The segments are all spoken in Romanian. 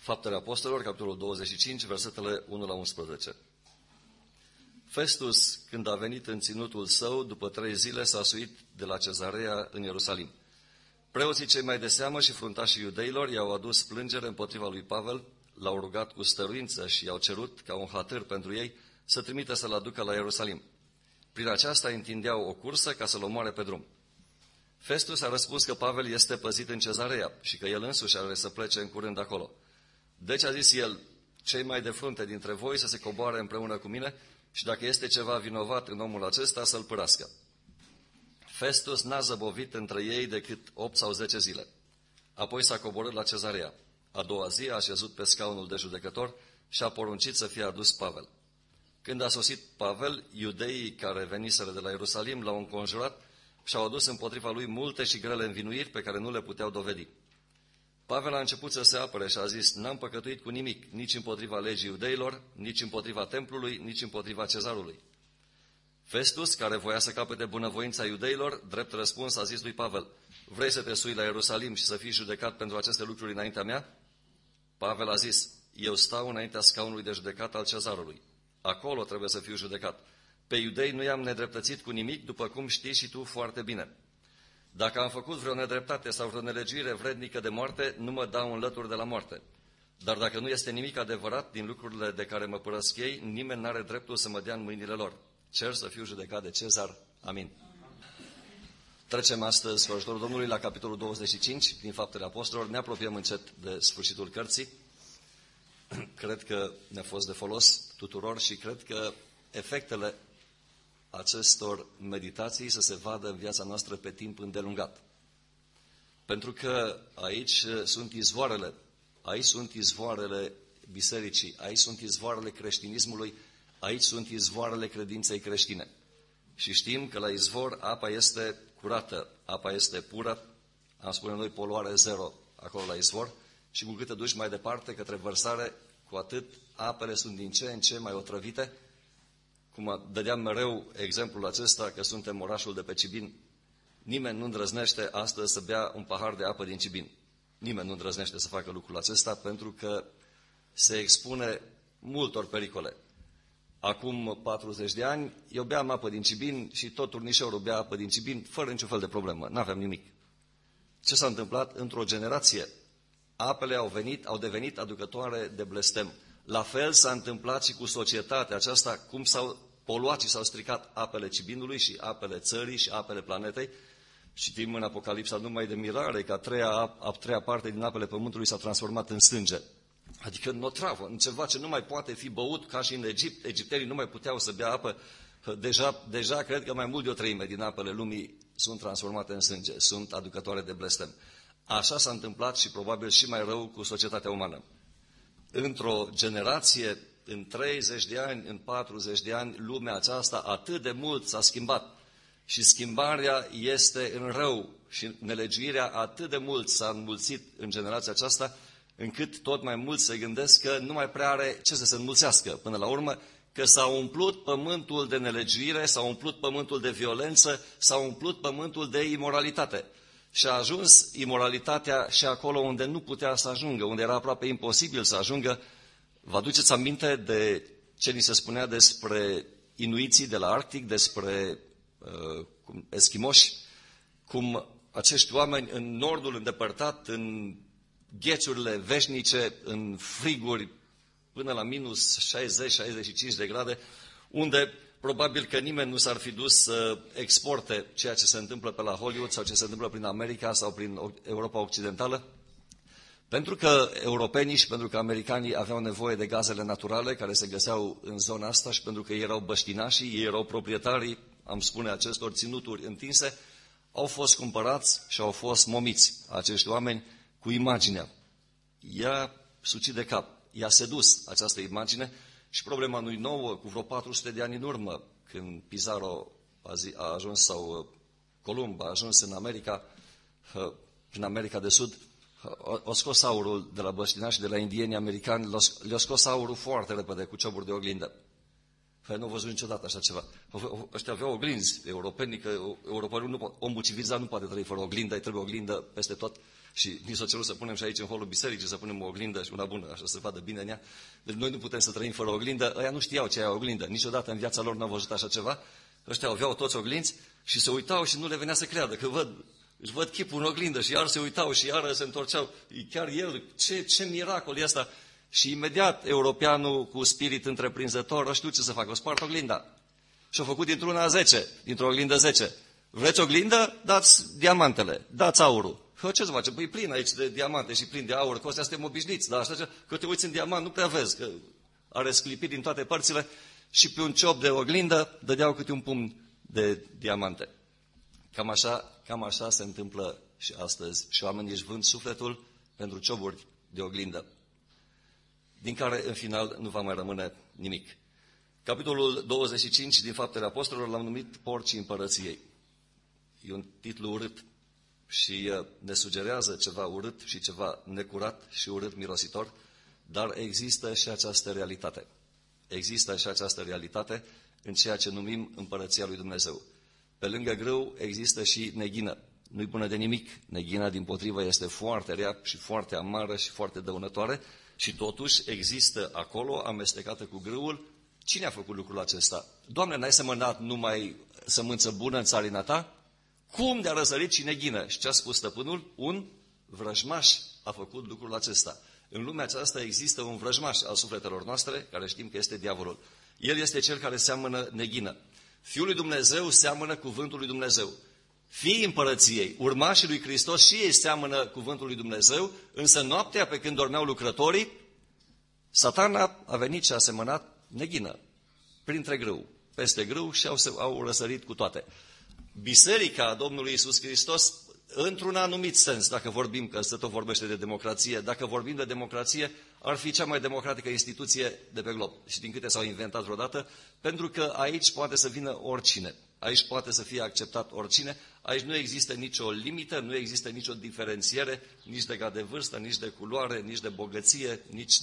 Faptele Apostolilor, capitolul 25, versetele 1 la 11. Festus, când a venit în ținutul său, după 3 zile s-a suit de la Cezarea în Ierusalim. Preoții cei mai de seamă și fruntașii iudeilor i-au adus plângere împotriva lui Pavel, l-au rugat cu stăruință și i-au cerut, ca un hatâr pentru ei, să trimită să-l aducă la Ierusalim. Prin aceasta întindeau o cursă ca să-l omoare pe drum. Festus a răspuns că Pavel este păzit în Cezarea și că el însuși are să plece în curând acolo. Deci a zis el, cei mai de frunte dintre voi să se coboare împreună cu mine și dacă este ceva vinovat în omul acesta, să-l părască. Festus n-a zăbovit între ei decât 8 sau 10 zile. Apoi s-a coborât la Cezarea. A doua zi a așezut pe scaunul de judecător și a poruncit să fie adus Pavel. Când a sosit Pavel, iudeii care veniseră de la Ierusalim l-au înconjurat și au adus împotriva lui multe și grele învinuiri pe care nu le puteau dovedi. Pavel a început să se apere și a zis, n-am păcătuit cu nimic, nici împotriva legii iudeilor, nici împotriva templului, nici împotriva cezarului. Festus, care voia să capete bunăvoința iudeilor, drept răspuns a zis lui Pavel, vrei să te sui la Ierusalim și să fii judecat pentru aceste lucruri înaintea mea? Pavel a zis, eu stau înaintea scaunului de judecat al cezarului. Acolo trebuie să fiu judecat. Pe iudei nu i-am nedreptățit cu nimic, după cum știi și tu foarte bine. Dacă am făcut vreo nedreptate sau vreo nelegiuire vrednică de moarte, nu mă dau înlături de la moarte. Dar dacă nu este nimic adevărat din lucrurile de care mă părăsc ei, nimeni n-are dreptul să mă dea în mâinile lor. Cer să fiu judecat de Cezar. Amin. Trecem astăzi, cu ajutorul Domnului, la capitolul 25 din Faptele Apostolilor. Ne apropiem încet de sfârșitul cărții. Cred că ne-a fost de folos tuturor și cred că efectele acestor meditații să se vadă în viața noastră pe timp îndelungat. Pentru că aici sunt izvoarele bisericii, aici sunt izvoarele creștinismului, aici sunt izvoarele credinței creștine. Și știm că la izvor apa este curată, apa este pură, am spune noi poluare zero acolo la izvor, și cu cât te duci mai departe către vărsare, cu atât apele sunt din ce în ce mai otrăvite. Cum dădeam mereu exemplul acesta, că suntem orașul de pe Cibin, nimeni nu îndrăznește astăzi să bea un pahar de apă din Cibin. Nimeni nu îndrăznește să facă lucrul acesta pentru că se expune multor pericole. Acum 40 de ani, eu beam apă din Cibin și tot turnișorul bea apă din Cibin fără niciun fel de problemă, n-aveam nimic. Ce s-a întâmplat? Într-o generație, apele au devenit aducătoare de blestem. La fel s-a întâmplat și cu societatea aceasta, cum s-au poluat și s-au stricat apele Cibinului și apele țării și apele planetei. Citim în Apocalipsa numai de mirare că a treia parte din apele pământului s-a transformat în sânge. Adică în otravă, în ceva ce nu mai poate fi băut, ca și în Egipt. Egiptenii nu mai puteau să bea apă. Deja cred că mai mult de o treime din apele lumii sunt transformate în sânge, sunt aducătoare de blestem. Așa s-a întâmplat și probabil și mai rău cu societatea umană. Într-o generație, în 30 de ani, în 40 de ani, lumea aceasta atât de mult s-a schimbat. Și schimbarea este în rău și nelegiuirea atât de mult s-a înmulțit în generația aceasta, încât tot mai mult se gândesc că nu mai prea are ce să se înmulțească. Până la urmă, că s-a umplut pământul de nelegiuire, s-a umplut pământul de violență, s-a umplut pământul de imoralitate. Și a ajuns imoralitatea și acolo unde nu putea să ajungă, unde era aproape imposibil să ajungă. Vă aduceți aminte de ce ni se spunea despre inuiții de la Arctic, despre eschimoși, cum acești oameni în nordul îndepărtat, în ghețurile veșnice, în friguri până la minus 60-65 de grade, unde probabil că nimeni nu s-ar fi dus să exporte ceea ce se întâmplă pe la Hollywood sau ce se întâmplă prin America sau prin Europa Occidentală, pentru că europenii și pentru că americanii aveau nevoie de gazele naturale care se găseau în zona asta și pentru că ei erau băștinașii, ei erau proprietarii, am spune, acestor ținuturi întinse, au fost cumpărați și au fost momiți acești oameni cu imaginea. I-a sucit de cap, i-a sedus această imagine și problema nu-i nouă, cu vreo 400 de ani în urmă, când Pizarro a ajuns, sau Columb a ajuns în America, prin America de Sud, o scos aurul de la băștinași și de la indienii americani, le-a scos aurul foarte repede cu cioburi de oglindă. Păi nu au văzut niciodată așa ceva. Ăștia aveau oglinzi europenii, că europenii omul civilizat nu poate trăi fără oglindă, îi trebuie oglindă peste tot. Și ni s-a cerut să punem și aici în holul bisericii, să punem o oglindă și una bună, așa să se vadă bine în ea. Deci noi nu putem să trăim fără oglindă. Ăia nu știau ce e oglindă. Niciodată în viața lor n-au văzut așa ceva. Ăștia aveau toți oglinzi și se uitau și nu le venea să creadă că își văd chipul în oglindă și iar se uitau și iar se întorceau. Chiar el, ce miracol e asta! Și imediat europeanul cu spirit întreprinzător a știut ce să facă. O spart oglinda. Și-a făcut dintr-una 10, dintr-o oglindă 10. Vreți oglindă? Dați diamantele, dați aurul. Ce să face? Păi plin aici de diamante și plin de aur, că astea suntem obișnuiți. Dar așa că te uiți în diamant, nu prea vezi, că are sclipit din toate părțile și pe un ciop de oglindă dădeau câte un pumn de diamante. Cam așa se întâmplă și astăzi. Și oamenii își vând sufletul pentru cioburi de oglindă, din care în final nu va mai rămâne nimic. Capitolul 25 din Faptele Apostolilor l-am numit Porcii Împărăției. E un titlu urât și ne sugerează ceva urât și ceva necurat și urât mirositor, dar există și această realitate. Există și această realitate în ceea ce numim Împărăția lui Dumnezeu. Pe lângă grâu există și neghină. Nu-i bună de nimic. Neghina, dimpotrivă, este foarte rea și foarte amară și foarte dăunătoare și totuși există acolo, amestecată cu grâul. Cine a făcut lucrul acesta? Doamne, n-ai semănat numai sămânță bună în țarina ta? Cum de-a răsărit și neghină? Și ce a spus stăpânul? Un vrăjmaș a făcut lucrul acesta. În lumea aceasta există un vrăjmaș al sufletelor noastre, care știm că este diavolul. El este cel care seamănă neghină. Fiul lui Dumnezeu seamănă cuvântul lui Dumnezeu. Fiii împărăției, urmașii lui Hristos, și ei seamănă cuvântul lui Dumnezeu, însă noaptea, pe când dormeau lucrătorii, Satana a venit și a semănat neghină printre grâu, peste grâu și au răsărit cu toate. Biserica Domnului Iisus Hristos, într-un anumit sens, dacă vorbim, că se tot vorbește de democrație, dacă vorbim de democrație, ar fi cea mai democratică instituție de pe glob. Și din câte s-au inventat vreodată, pentru că aici poate să vină oricine. Aici poate să fie acceptat oricine. Aici nu există nicio limită, nu există nicio diferențiere, nici de grad de vârstă, nici de culoare, nici de bogăție,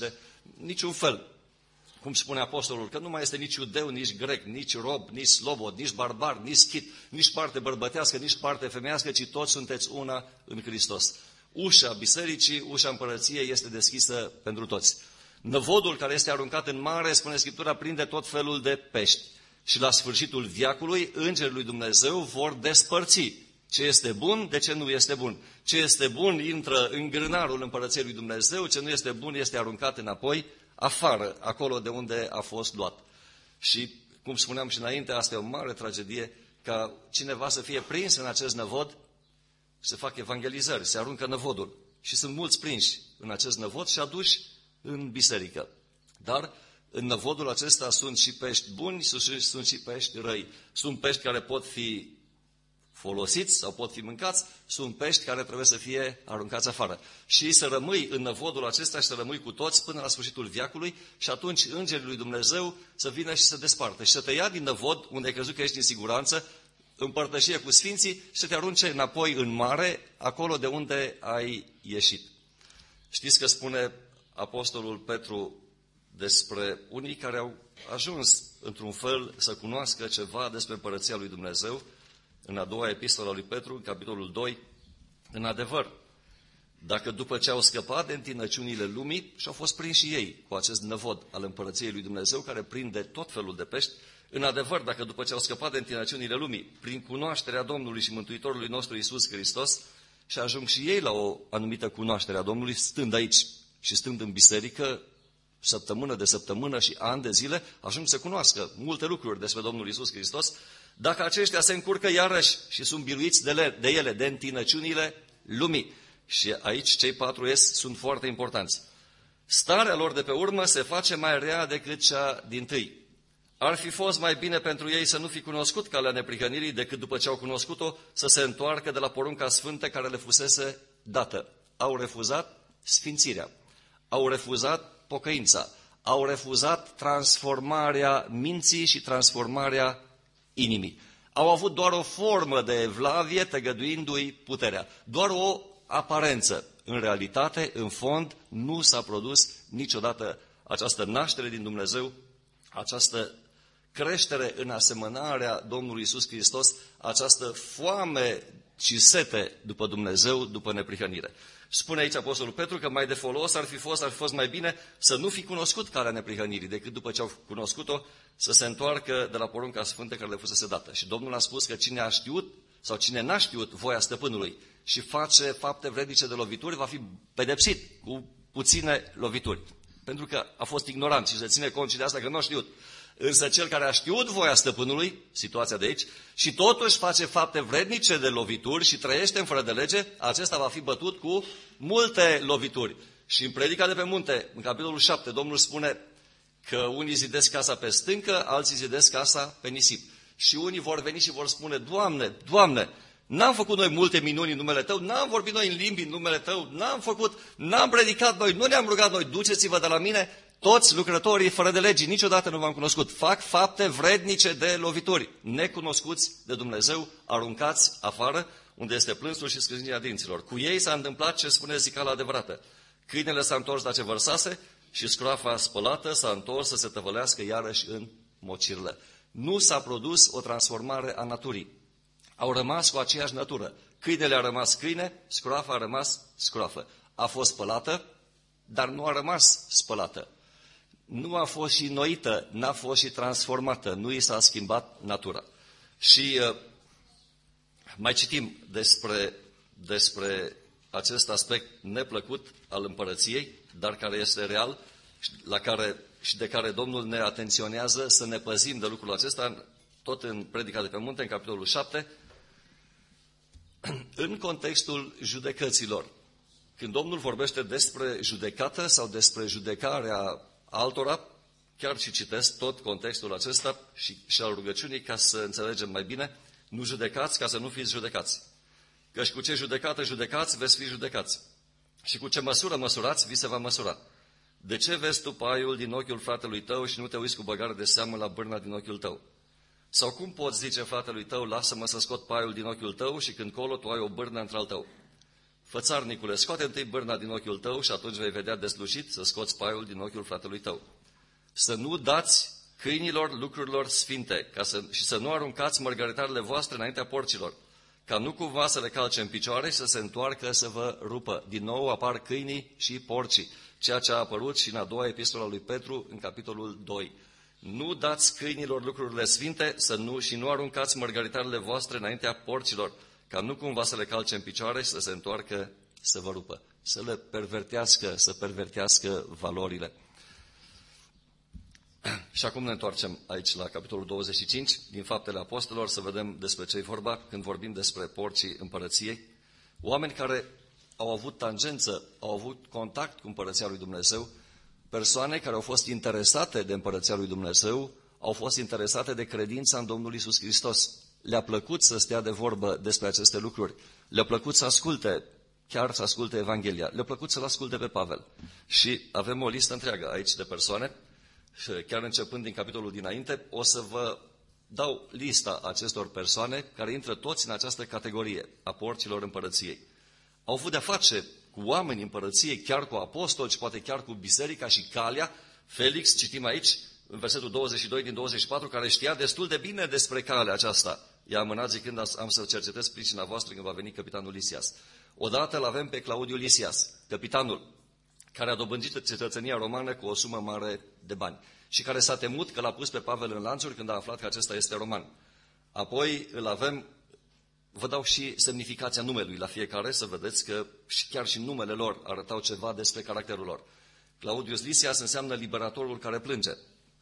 niciun fel. Cum spune apostolul, că nu mai este nici iudeu, nici grec, nici rob, nici slobod, nici barbar, nici schit, nici parte bărbătească, nici parte femeiască, ci toți sunteți una în Hristos. Ușa bisericii, ușa împărăției este deschisă pentru toți. Năvodul care este aruncat în mare, spune Scriptura, prinde tot felul de pești. Și la sfârșitul veacului, îngerii lui Dumnezeu vor despărți ce este bun de ce nu este bun. Ce este bun intră în grânarul împărăției lui Dumnezeu, ce nu este bun este aruncat înapoi, afară, acolo de unde a fost luat. Și, cum spuneam și înainte, asta e o mare tragedie, ca cineva să fie prins în acest năvod, să facă evangelizări, se aruncă năvodul. Și sunt mulți prinși în acest năvod și aduși în biserică. Dar în năvodul acesta sunt și pești buni, sunt și pești răi. Sunt pești care pot fi folosiți sau pot fi mâncați, sunt pești care trebuie să fie aruncați afară. Și să rămâi în năvodul acesta și să rămâi cu toți până la sfârșitul veacului și atunci îngerii lui Dumnezeu să vină și să despartă și să te ia din năvod, unde ai crezut că ești în siguranță, în părtășie cu sfinții și să te arunce înapoi în mare, acolo de unde ai ieșit. Știți că spune apostolul Petru despre unii care au ajuns într-un fel să cunoască ceva despre împărăția lui Dumnezeu, în a doua epistolă a lui Petru, în capitolul 2, în adevăr, dacă după ce au scăpat de întinăciunile lumii și au fost prinși și ei cu acest năvod al împărăției lui Dumnezeu, care prinde tot felul de pești, în adevăr, dacă după ce au scăpat de întinăciunile lumii, prin cunoașterea Domnului și Mântuitorului nostru Iisus Hristos, și ajung și ei la o anumită cunoaștere a Domnului, stând aici și stând în biserică, săptămână de săptămână și ani de zile, ajung să cunoască multe lucruri despre Domnul Iisus Hristos. Dacă aceștia se încurcă iarăși și sunt biruiți de ele, de întinăciunile lumii. Și aici cei 4 S sunt foarte importanți. Starea lor de pe urmă se face mai rea decât cea dintâi. Ar fi fost mai bine pentru ei să nu fi cunoscut calea neprihănirii decât după ce au cunoscut-o să se întoarcă de la porunca sfântă care le fusese dată. Au refuzat sfințirea, au refuzat pocăința, au refuzat transformarea minții și transformarea inimii. Au avut doar o formă de evlavie, tăgăduindu-i puterea. Doar o aparență. În realitate, în fond, nu s-a produs niciodată această naștere din Dumnezeu, această creștere în asemănarea Domnului Iisus Hristos, această foame ci sete după Dumnezeu, după neprihănire. Spune aici Apostolul Petru că mai de folos ar fi fost mai bine să nu fi cunoscut calea neprihănirii, decât după ce au cunoscut-o să se întoarcă de la porunca sfântă care le fusese dată. Și Domnul a spus că cine a știut sau cine n-a știut voia stăpânului și face fapte vrednice de lovituri, va fi pedepsit cu puține lovituri. Pentru că a fost ignorant și se ține cont și de asta că nu a știut. Însă cel care a știut voia stăpânului, situația de aici, și totuși face fapte vrednice de lovituri și trăiește în fără de lege, acesta va fi bătut cu multe lovituri. Și în Predica de pe munte, în capitolul 7, Domnul spune că unii zidesc casa pe stâncă, alții zidesc casa pe nisip. Și unii vor veni și vor spune, Doamne, Doamne, n-am făcut noi multe minuni în numele Tău, n-am vorbit noi în limbi în numele Tău, n-am predicat noi, nu ne-am rugat noi, duceți-vă de la mine, toți lucrătorii fără de legi, niciodată nu v-am cunoscut. Fac fapte vrednice de lovituri, necunoscuți de Dumnezeu, aruncați afară, unde este plânsul și scrâșnirea dinților. Cu ei s-a întâmplat ce spune zicala adevărată. Câinele s-a întors la ce vărsase și scroafa spălată s-a întors să se tăvălească iarăși în mocirlă. Nu s-a produs o transformare a naturii. Au rămas cu aceeași natură. Câinele a rămas câine, scroafa a rămas scroafă. A fost spălată, dar nu a rămas spălată. Nu a fost și înnoită, n-a fost și transformată, nu i s-a schimbat natura. Și mai citim despre acest aspect neplăcut al împărăției, dar care este real și de care Domnul ne atenționează să ne păzim de lucrul acesta, tot în Predica de pe munte, în capitolul 7, în contextul judecăților. Când Domnul vorbește despre judecată sau despre judecarea altora, chiar și citesc tot contextul acesta și al rugăciunii ca să înțelegem mai bine, nu judecați ca să nu fiți judecați. Căci cu ce judecată judecați, veți fi judecați. Și cu ce măsură măsurați, vi se va măsura. De ce vezi tu paiul din ochiul fratelui tău și nu te uiți cu băgare de seamă la bârna din ochiul tău? Sau cum poți zice fratelui tău, lasă-mă să scot paiul din ochiul tău și când colo tu ai o bârnă într-al tău? Fățarnicule, scoate întâi bârna din ochiul tău și atunci vei vedea deslușit să scoți paiul din ochiul fratelui tău. Să nu dați câinilor lucrurilor sfinte și să nu aruncați mărgăritarele voastre înaintea porcilor, ca nu cumva să le calce în picioare și să se întoarcă să vă rupă. Din nou apar câinii și porcii, ceea ce a apărut și în a doua epistola lui Petru, în capitolul 2. Nu dați câinilor lucrurile sfinte și nu aruncați mărgăritarele voastre înaintea porcilor, ca nu cumva să le calce în picioare și să se întoarcă să vă rupă, să le pervertească valorile. Și acum ne întoarcem aici la capitolul 25 din Faptele Apostolilor să vedem despre ce e vorba când vorbim despre porcii împărăției. Oameni care au avut tangență, au avut contact cu împărăția lui Dumnezeu, persoane care au fost interesate de împărăția lui Dumnezeu, au fost interesate de credința în Domnul Iisus Hristos. Le-a plăcut să stea de vorbă despre aceste lucruri, le-a plăcut să asculte, chiar să asculte Evanghelia, le-a plăcut să-l asculte pe Pavel. Și avem o listă întreagă aici de persoane, și chiar începând din capitolul dinainte, o să vă dau lista acestor persoane care intră toți în această categorie a porcilor împărăției. Au avut de-a face cu oameni împărăției, chiar cu apostoli și poate chiar cu biserica și calea. Felix, citim aici, în versetul 22 din 24, care știa destul de bine despre calea aceasta. I-a amânat zicând, am să cercetez pricina voastră când va veni capitanul Lisias. Odată îl avem pe Claudiu Lisias, capitanul, care a dobândit cetățenia romană cu o sumă mare de bani și care s-a temut că l-a pus pe Pavel în lanțuri când a aflat că acesta este roman. Apoi îl avem, vă dau și semnificația numelui la fiecare, să vedeți că chiar și numele lor arătau ceva despre caracterul lor. Claudius Lisias înseamnă liberatorul care plânge.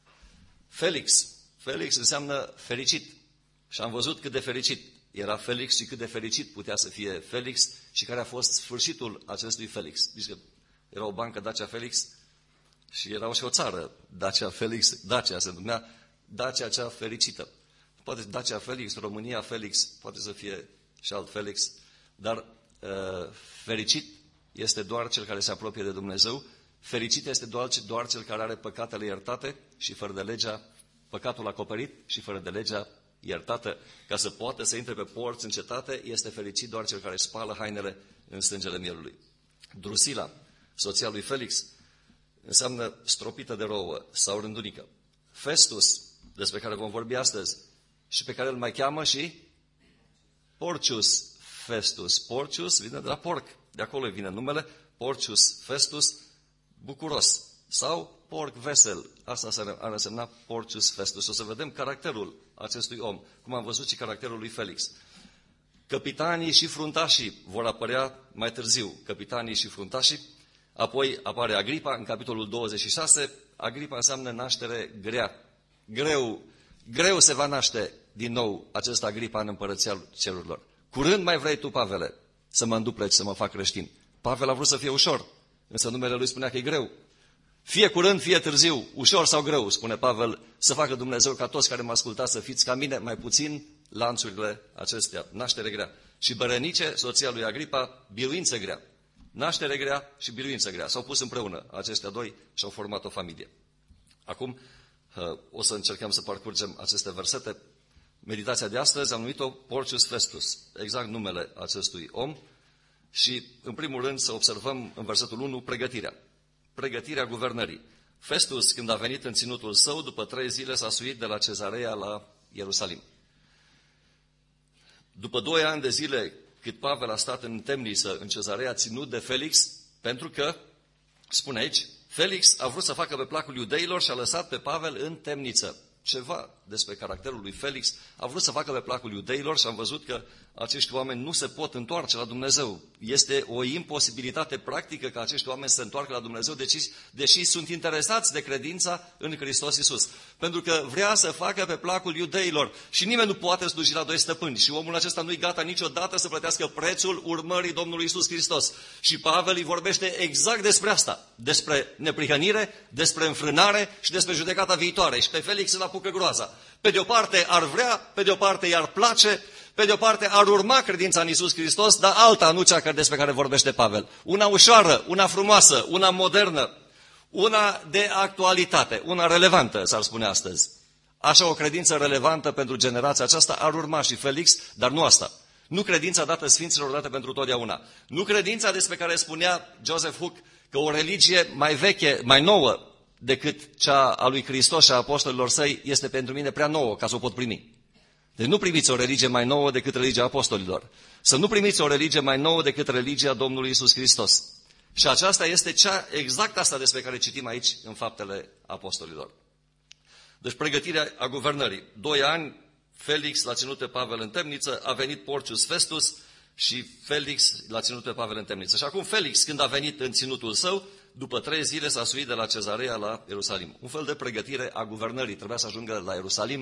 Felix înseamnă fericit. Și am văzut cât de fericit era Felix și cât de fericit putea să fie Felix și care a fost sfârșitul acestui Felix. Deci că era o bancă Dacia Felix și era și o țară Dacia Felix, Dacia se numea Dacia cea fericită. Poate Dacia Felix, România Felix, poate să fie și alt Felix, dar fericit este doar cel care se apropie de Dumnezeu, fericit este doar cel care are păcatele iertate și fără de legea, păcatul acoperit și fără de legea iertată, ca să poată să intre pe porți în cetate, este fericit doar cel care spală hainele în sângele mielului. Drusila, soția lui Felix, înseamnă stropită de rouă sau rândunică. Festus, despre care vom vorbi astăzi, și pe care îl mai cheamă și Porcius. Festus. Porcius vine de la porc. De acolo vine numele Porcius Festus, bucuros. Sau porc vesel. Asta ar însemna Porcius Festus. O să vedem caracterul acestui om, cum am văzut și caracterul lui Felix. Capitanii și fruntașii vor apărea mai târziu. Capitanii și fruntașii. Apoi apare Agripa în capitolul 26. Agripa înseamnă naștere grea. Greu se va naște din nou acest Agripa în împărăția cerurilor. Curând mai vrei tu, Pavele, să mă îndupleci, să mă fac creștin. Pavel a vrut să fie ușor, însă numele lui spunea că e greu. Fie curând, fie târziu, ușor sau greu, spune Pavel, să facă Dumnezeu ca toți care mă ascultați să fiți ca mine, mai puțin lanțurile acestea, naștere grea. Și Berenice, soția lui Agripa, biruință grea. Naștere grea și biruință grea. S-au pus împreună acestea doi și au format o familie. Acum o să încercăm să parcurgem aceste versete. Meditația de astăzi am numit-o Porcius Festus, exact numele acestui om. Și, în primul rând, să observăm în versetul 1 pregătirea. Pregătirea guvernării. Festus, când a venit în ținutul său, după 3 zile s-a suit de la Cezarea la Ierusalim. După 2 ani de zile, cât Pavel a stat în temniță în Cezarea, ținut de Felix, pentru că, spune aici, Felix a vrut să facă pe placul iudeilor și a lăsat pe Pavel în temniță. Ceva despre caracterul lui Felix, a vrut să facă pe placul iudeilor și am văzut că acești oameni nu se pot întoarce la Dumnezeu. Este o imposibilitate practică ca acești oameni să se întoarcă la Dumnezeu, deși sunt interesați de credința în Hristos Iisus. Pentru că vrea să facă pe placul iudeilor și nimeni nu poate sluji la 2 stăpâni. Și omul acesta nu-i gata niciodată să plătească prețul urmării Domnului Iisus Hristos. Și Pavel îi vorbește exact despre asta, despre neprihănire, despre înfrânare și despre judecata viitoare. Și pe Felix îl apucă groaza. Pe de o parte ar vrea, pe de o parte i-ar place, pe de o parte ar urma credința în Iisus Hristos, dar alta, nu cea despre care vorbește Pavel. Una ușoară, una frumoasă, una modernă, una de actualitate, una relevantă, s-ar spune astăzi. Așa o credință relevantă pentru generația aceasta ar urma și Felix, dar nu asta. Nu credința dată Sfinților dată pentru totdeauna. Nu credința despre care spunea Joseph Hook că o religie mai veche, mai nouă decât cea a lui Hristos și a apostolilor săi este pentru mine prea nouă ca să o pot primi. Deci nu primiți o religie mai nouă decât religia apostolilor. Să nu primiți o religie mai nouă decât religia Domnului Iisus Hristos. Și aceasta este exact asta despre care citim aici în Faptele Apostolilor. Deci pregătirea a guvernării. 2 ani, Felix l-a ținut pe Pavel în temniță, a venit Porcius Festus și Felix l-a ținut pe Pavel în temniță. Și acum Felix, când a venit în ținutul său, după 3 zile s-a suit de la Cezarea la Ierusalim. Un fel de pregătire a guvernării. Trebuia să ajungă la Ierusalim,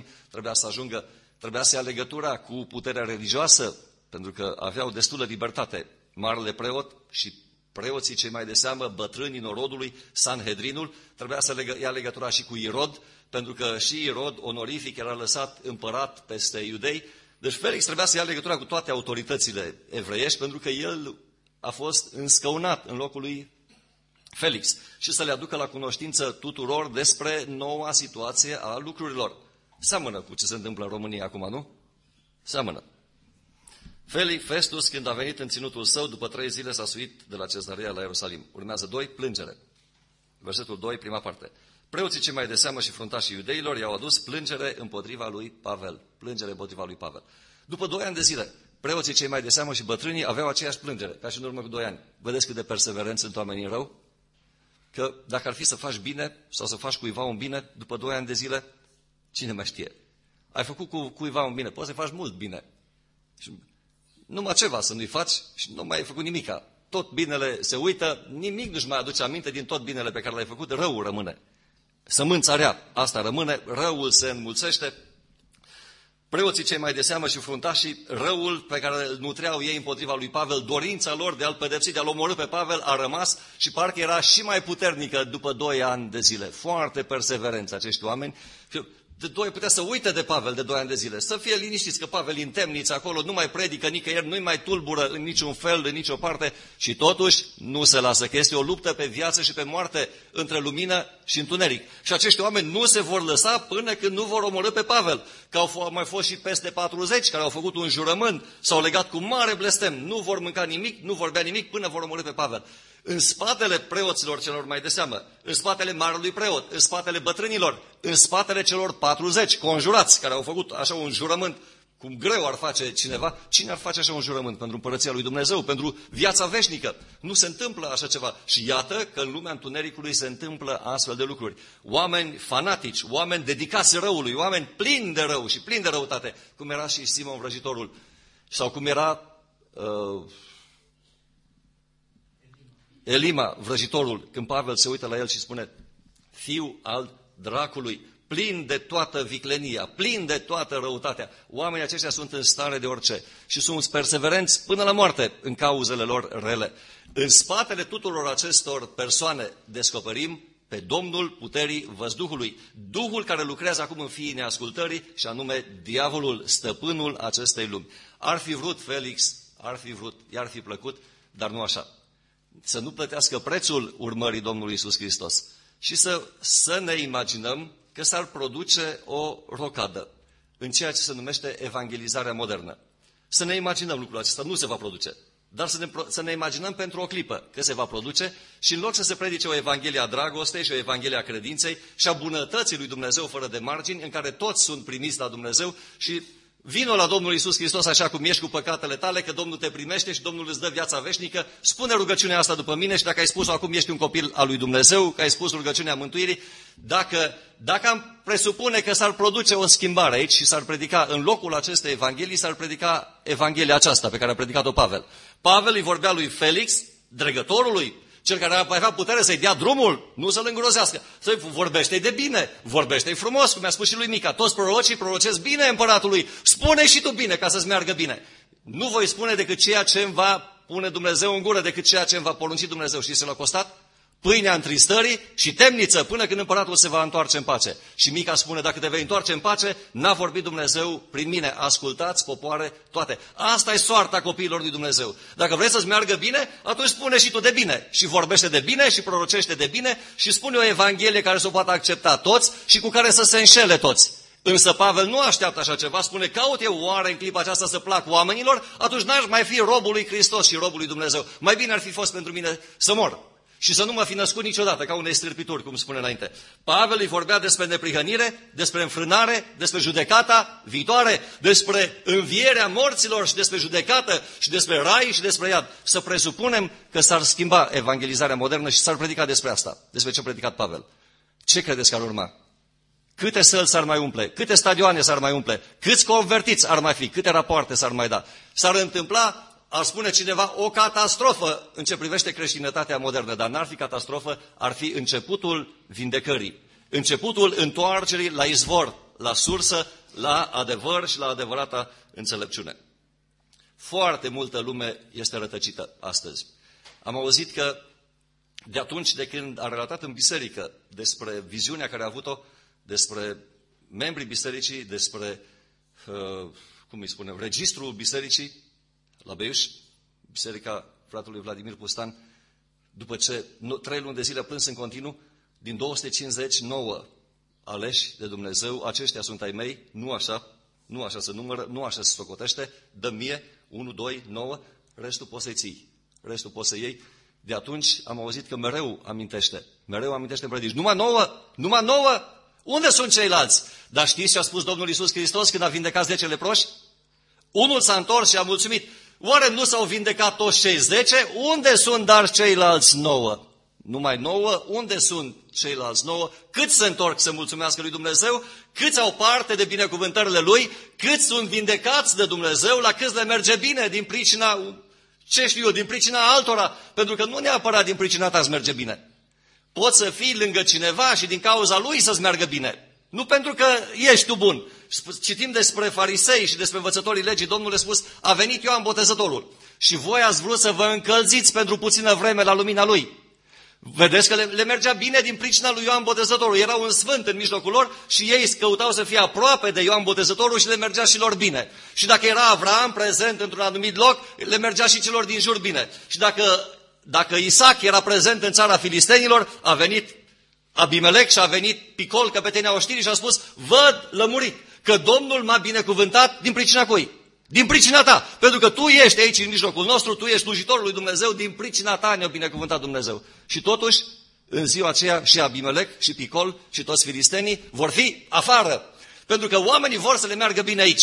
trebuia să ia legătura cu puterea religioasă, pentru că aveau destulă libertate. Marele preot și preoții cei mai de seamă, bătrânii norodului, Sanhedrinul, trebuia să ia legătura și cu Irod, pentru că și Irod, onorific, era lăsat împărat peste iudei. Deci Felix trebuia să ia legătura cu toate autoritățile evreiești, pentru că el a fost înscăunat în locul lui Felix și să le aducă la cunoștință tuturor despre noua situație a lucrurilor. Seamănă cu ce se întâmplă în România acum, nu? Seamănă. Festus, când a venit în ținutul său, după 3 zile s-a suit de la Cezarea la Ierusalim. Urmează 2, plângere. Versetul 2, prima parte. Preoții cei mai de seamă și fruntașii iudeilor i-au adus plângere împotriva lui Pavel. Plângere împotriva lui Pavel. După 2 ani de zile, preoții cei mai de seamă și bătrânii aveau aceeași plângere, ca și în urmă cu 2 ani. Vedeți cât de perseverenți sunt oamenii în rău? Că dacă ar fi să faci bine sau să faci cuiva un bine, după 2 ani de zile, cine mai știe? Ai făcut cu cuiva un bine, poți să faci mult bine. Și numai ceva să nu-i faci și nu mai ai făcut nimica. Tot binele se uită, nimic nu-și mai aduce aminte din tot binele pe care l-ai făcut, răul rămâne. Sămânța rea, asta rămâne, răul se înmulțește. Preoții cei mai de seamă și fruntașii, răul pe care îl nutreau ei împotriva lui Pavel, dorința lor de a-l pedepsi, de a-l omorî pe Pavel, a rămas și parcă era și mai puternică după 2 ani de zile. Foarte perseverenți acești oameni. De 2 putea să uite de Pavel de 2 ani de zile, să fie liniștiți că Pavel în temniță acolo nu mai predică nicăieri, nu-i mai tulbură în niciun fel, în nicio parte și totuși nu se lasă, că este o luptă pe viață și pe moarte între lumină și întuneric. Și acești oameni nu se vor lăsa până când nu vor omorî pe Pavel, că au mai fost și peste 40 care au făcut un jurământ, s-au legat cu mare blestem, nu vor mânca nimic, nu vor bea nimic până vor omorî pe Pavel. În spatele preoților celor mai de seamă, în spatele marelui preot, în spatele bătrânilor, în spatele celor 40 conjurați care au făcut așa un jurământ cum greu ar face cineva, cine ar face așa un jurământ pentru împărăția lui Dumnezeu, pentru viața veșnică? Nu se întâmplă așa ceva. Și iată că în lumea întunericului se întâmplă astfel de lucruri. Oameni fanatici, oameni dedicați răului, oameni plini de rău și plini de răutate, cum era și Simon Vrăjitorul, sau cum era Elima Vrăjitorul, când Pavel se uită la el și spune: fiu al dracului, plin de toată viclenia, plin de toată răutatea. Oamenii aceștia sunt în stare de orice și sunt perseverenți până la moarte în cauzele lor rele. În spatele tuturor acestor persoane descoperim pe Domnul puterii văzduhului, Duhul care lucrează acum în fiii neascultării, și anume diavolul, stăpânul acestei lumi. Ar fi vrut Felix, i-ar fi plăcut, dar nu așa. Să nu plătească prețul urmării Domnului Iisus Hristos și să ne imaginăm că s-ar produce o rocadă în ceea ce se numește evangelizarea modernă. Să ne imaginăm lucrul acesta, nu se va produce, dar să ne imaginăm pentru o clipă că se va produce și în loc să se predice o evanghelie a dragostei și o evanghelie a credinței și a bunătății lui Dumnezeu fără de margini, în care toți sunt primiți la Dumnezeu și vino la Domnul Iisus Hristos așa cum ești cu păcatele tale, că Domnul te primește și Domnul îți dă viața veșnică. Spune rugăciunea asta după mine și dacă ai spus-o acum ești un copil al lui Dumnezeu, că ai spus rugăciunea mântuirii. Dacă am presupune că s-ar produce o schimbare aici și s-ar predica în locul acestei evanghelii, s-ar predica evanghelia aceasta pe care a predicat-o Pavel. Pavel îi vorbea lui Felix, dregătorului, cel care avea putere să-i dea drumul, nu să-l îngrozească. Să-i vorbește de bine, vorbește frumos, cum mi-a spus și lui Mica. Toți prorocii prorocesc bine împăratului. Spune și tu bine ca să-ți meargă bine. Nu voi spune decât ceea ce îmi va pune Dumnezeu în gură, decât ceea ce îmi va porunci Dumnezeu. Știți ce l-a costat? Pâinea întristării și temniță până când împăratul se va întoarce în pace. Și Mica spune: dacă te vei întoarce în pace, n-a vorbit Dumnezeu prin mine. Ascultați, popoare, toate. Asta e soarta copiilor lui Dumnezeu. Dacă vrei să-ți meargă bine, atunci spune și tu de bine. Și vorbește de bine și prorocește de bine și spune o evanghelie care să o poată accepta toți și cu care să se înșele toți. Însă Pavel nu așteaptă așa ceva, spune: caut eu oare în clipa aceasta să plac oamenilor? Atunci n-aș mai fi robul lui Hristos și robul lui Dumnezeu. Mai bine ar fi fost pentru mine să mor și să nu mă fi născut niciodată, ca unei stârpituri, cum spune înainte. Pavel îi vorbea despre neprihănire, despre înfrânare, despre judecata viitoare, despre învierea morților și despre judecată și despre rai și despre iad. Să presupunem că s-ar schimba evangelizarea modernă și s-ar predica despre asta, despre ce a predicat Pavel. Ce credeți că ar urma? Câte săli s-ar mai umple? Câte stadioane s-ar mai umple? Câți convertiți ar mai fi? Câte rapoarte s-ar mai da? S-ar întâmpla, ar spune cineva, o catastrofă în ce privește creștinătatea modernă, dar n-ar fi catastrofă, ar fi începutul vindecării, începutul întoarcerii la izvor, la sursă, la adevăr și la adevărata înțelepciune. Foarte multă lume este rătăcită astăzi. Am auzit că de atunci de când a relatat în biserică despre viziunea care a avut-o, despre membrii bisericii, despre, registrul bisericii la Beiuș, biserica fratelui Vladimir Pustan, după ce 3 luni de zile plâns în continuu, din 259 aleși de Dumnezeu, aceștia sunt ai mei, nu așa se numără, nu așa se socotește, dă mie, 1, 2, 9, restul poți să-i ții, restul poți să iei. De atunci am auzit că mereu amintește în predici, numai 9, unde sunt ceilalți? Dar știți ce a spus Domnul Iisus Hristos când a vindecat 10 leproși? Unul s-a întors și a mulțumit. Oare nu s-au vindecat toți cei 10? Unde sunt dar ceilalți 9? Numai 9? Unde sunt ceilalți 9? Câți se întorc să mulțumească lui Dumnezeu? Câți au parte de binecuvântările Lui? Câți sunt vindecați de Dumnezeu? La câți le merge bine din pricina, din pricina altora? Pentru că nu neapărat din pricina ta îți merge bine. Poți să fii lângă cineva și din cauza lui să-ți meargă bine. Nu pentru că ești tu bun. Citim despre farisei și despre învățătorii legii. Domnul le-a spus: a venit Ioan Botezătorul și voi ați vrut să vă încălziți pentru puțină vreme la lumina lui. Vedeți că le mergea bine din pricina lui Ioan Botezătorul. Era un sfânt în mijlocul lor și ei căutau să fie aproape de Ioan Botezătorul și le mergea și lor bine. Și dacă era Avram prezent într-un anumit loc, le mergea și celor din jur bine. Și dacă Isaac era prezent în țara filistenilor, a venit Abimelec și a venit Picol, căpetenia oștirii, și a spus: văd lămurit că Domnul m-a binecuvântat din pricina cui? Din pricina ta. Pentru că tu ești aici în mijlocul nostru, tu ești slujitorul lui Dumnezeu, din pricina ta ne-a binecuvântat Dumnezeu. Și totuși, în ziua aceea, și Abimelec, și Picol, și toți filistenii vor fi afară. Pentru că oamenii vor să le meargă bine aici.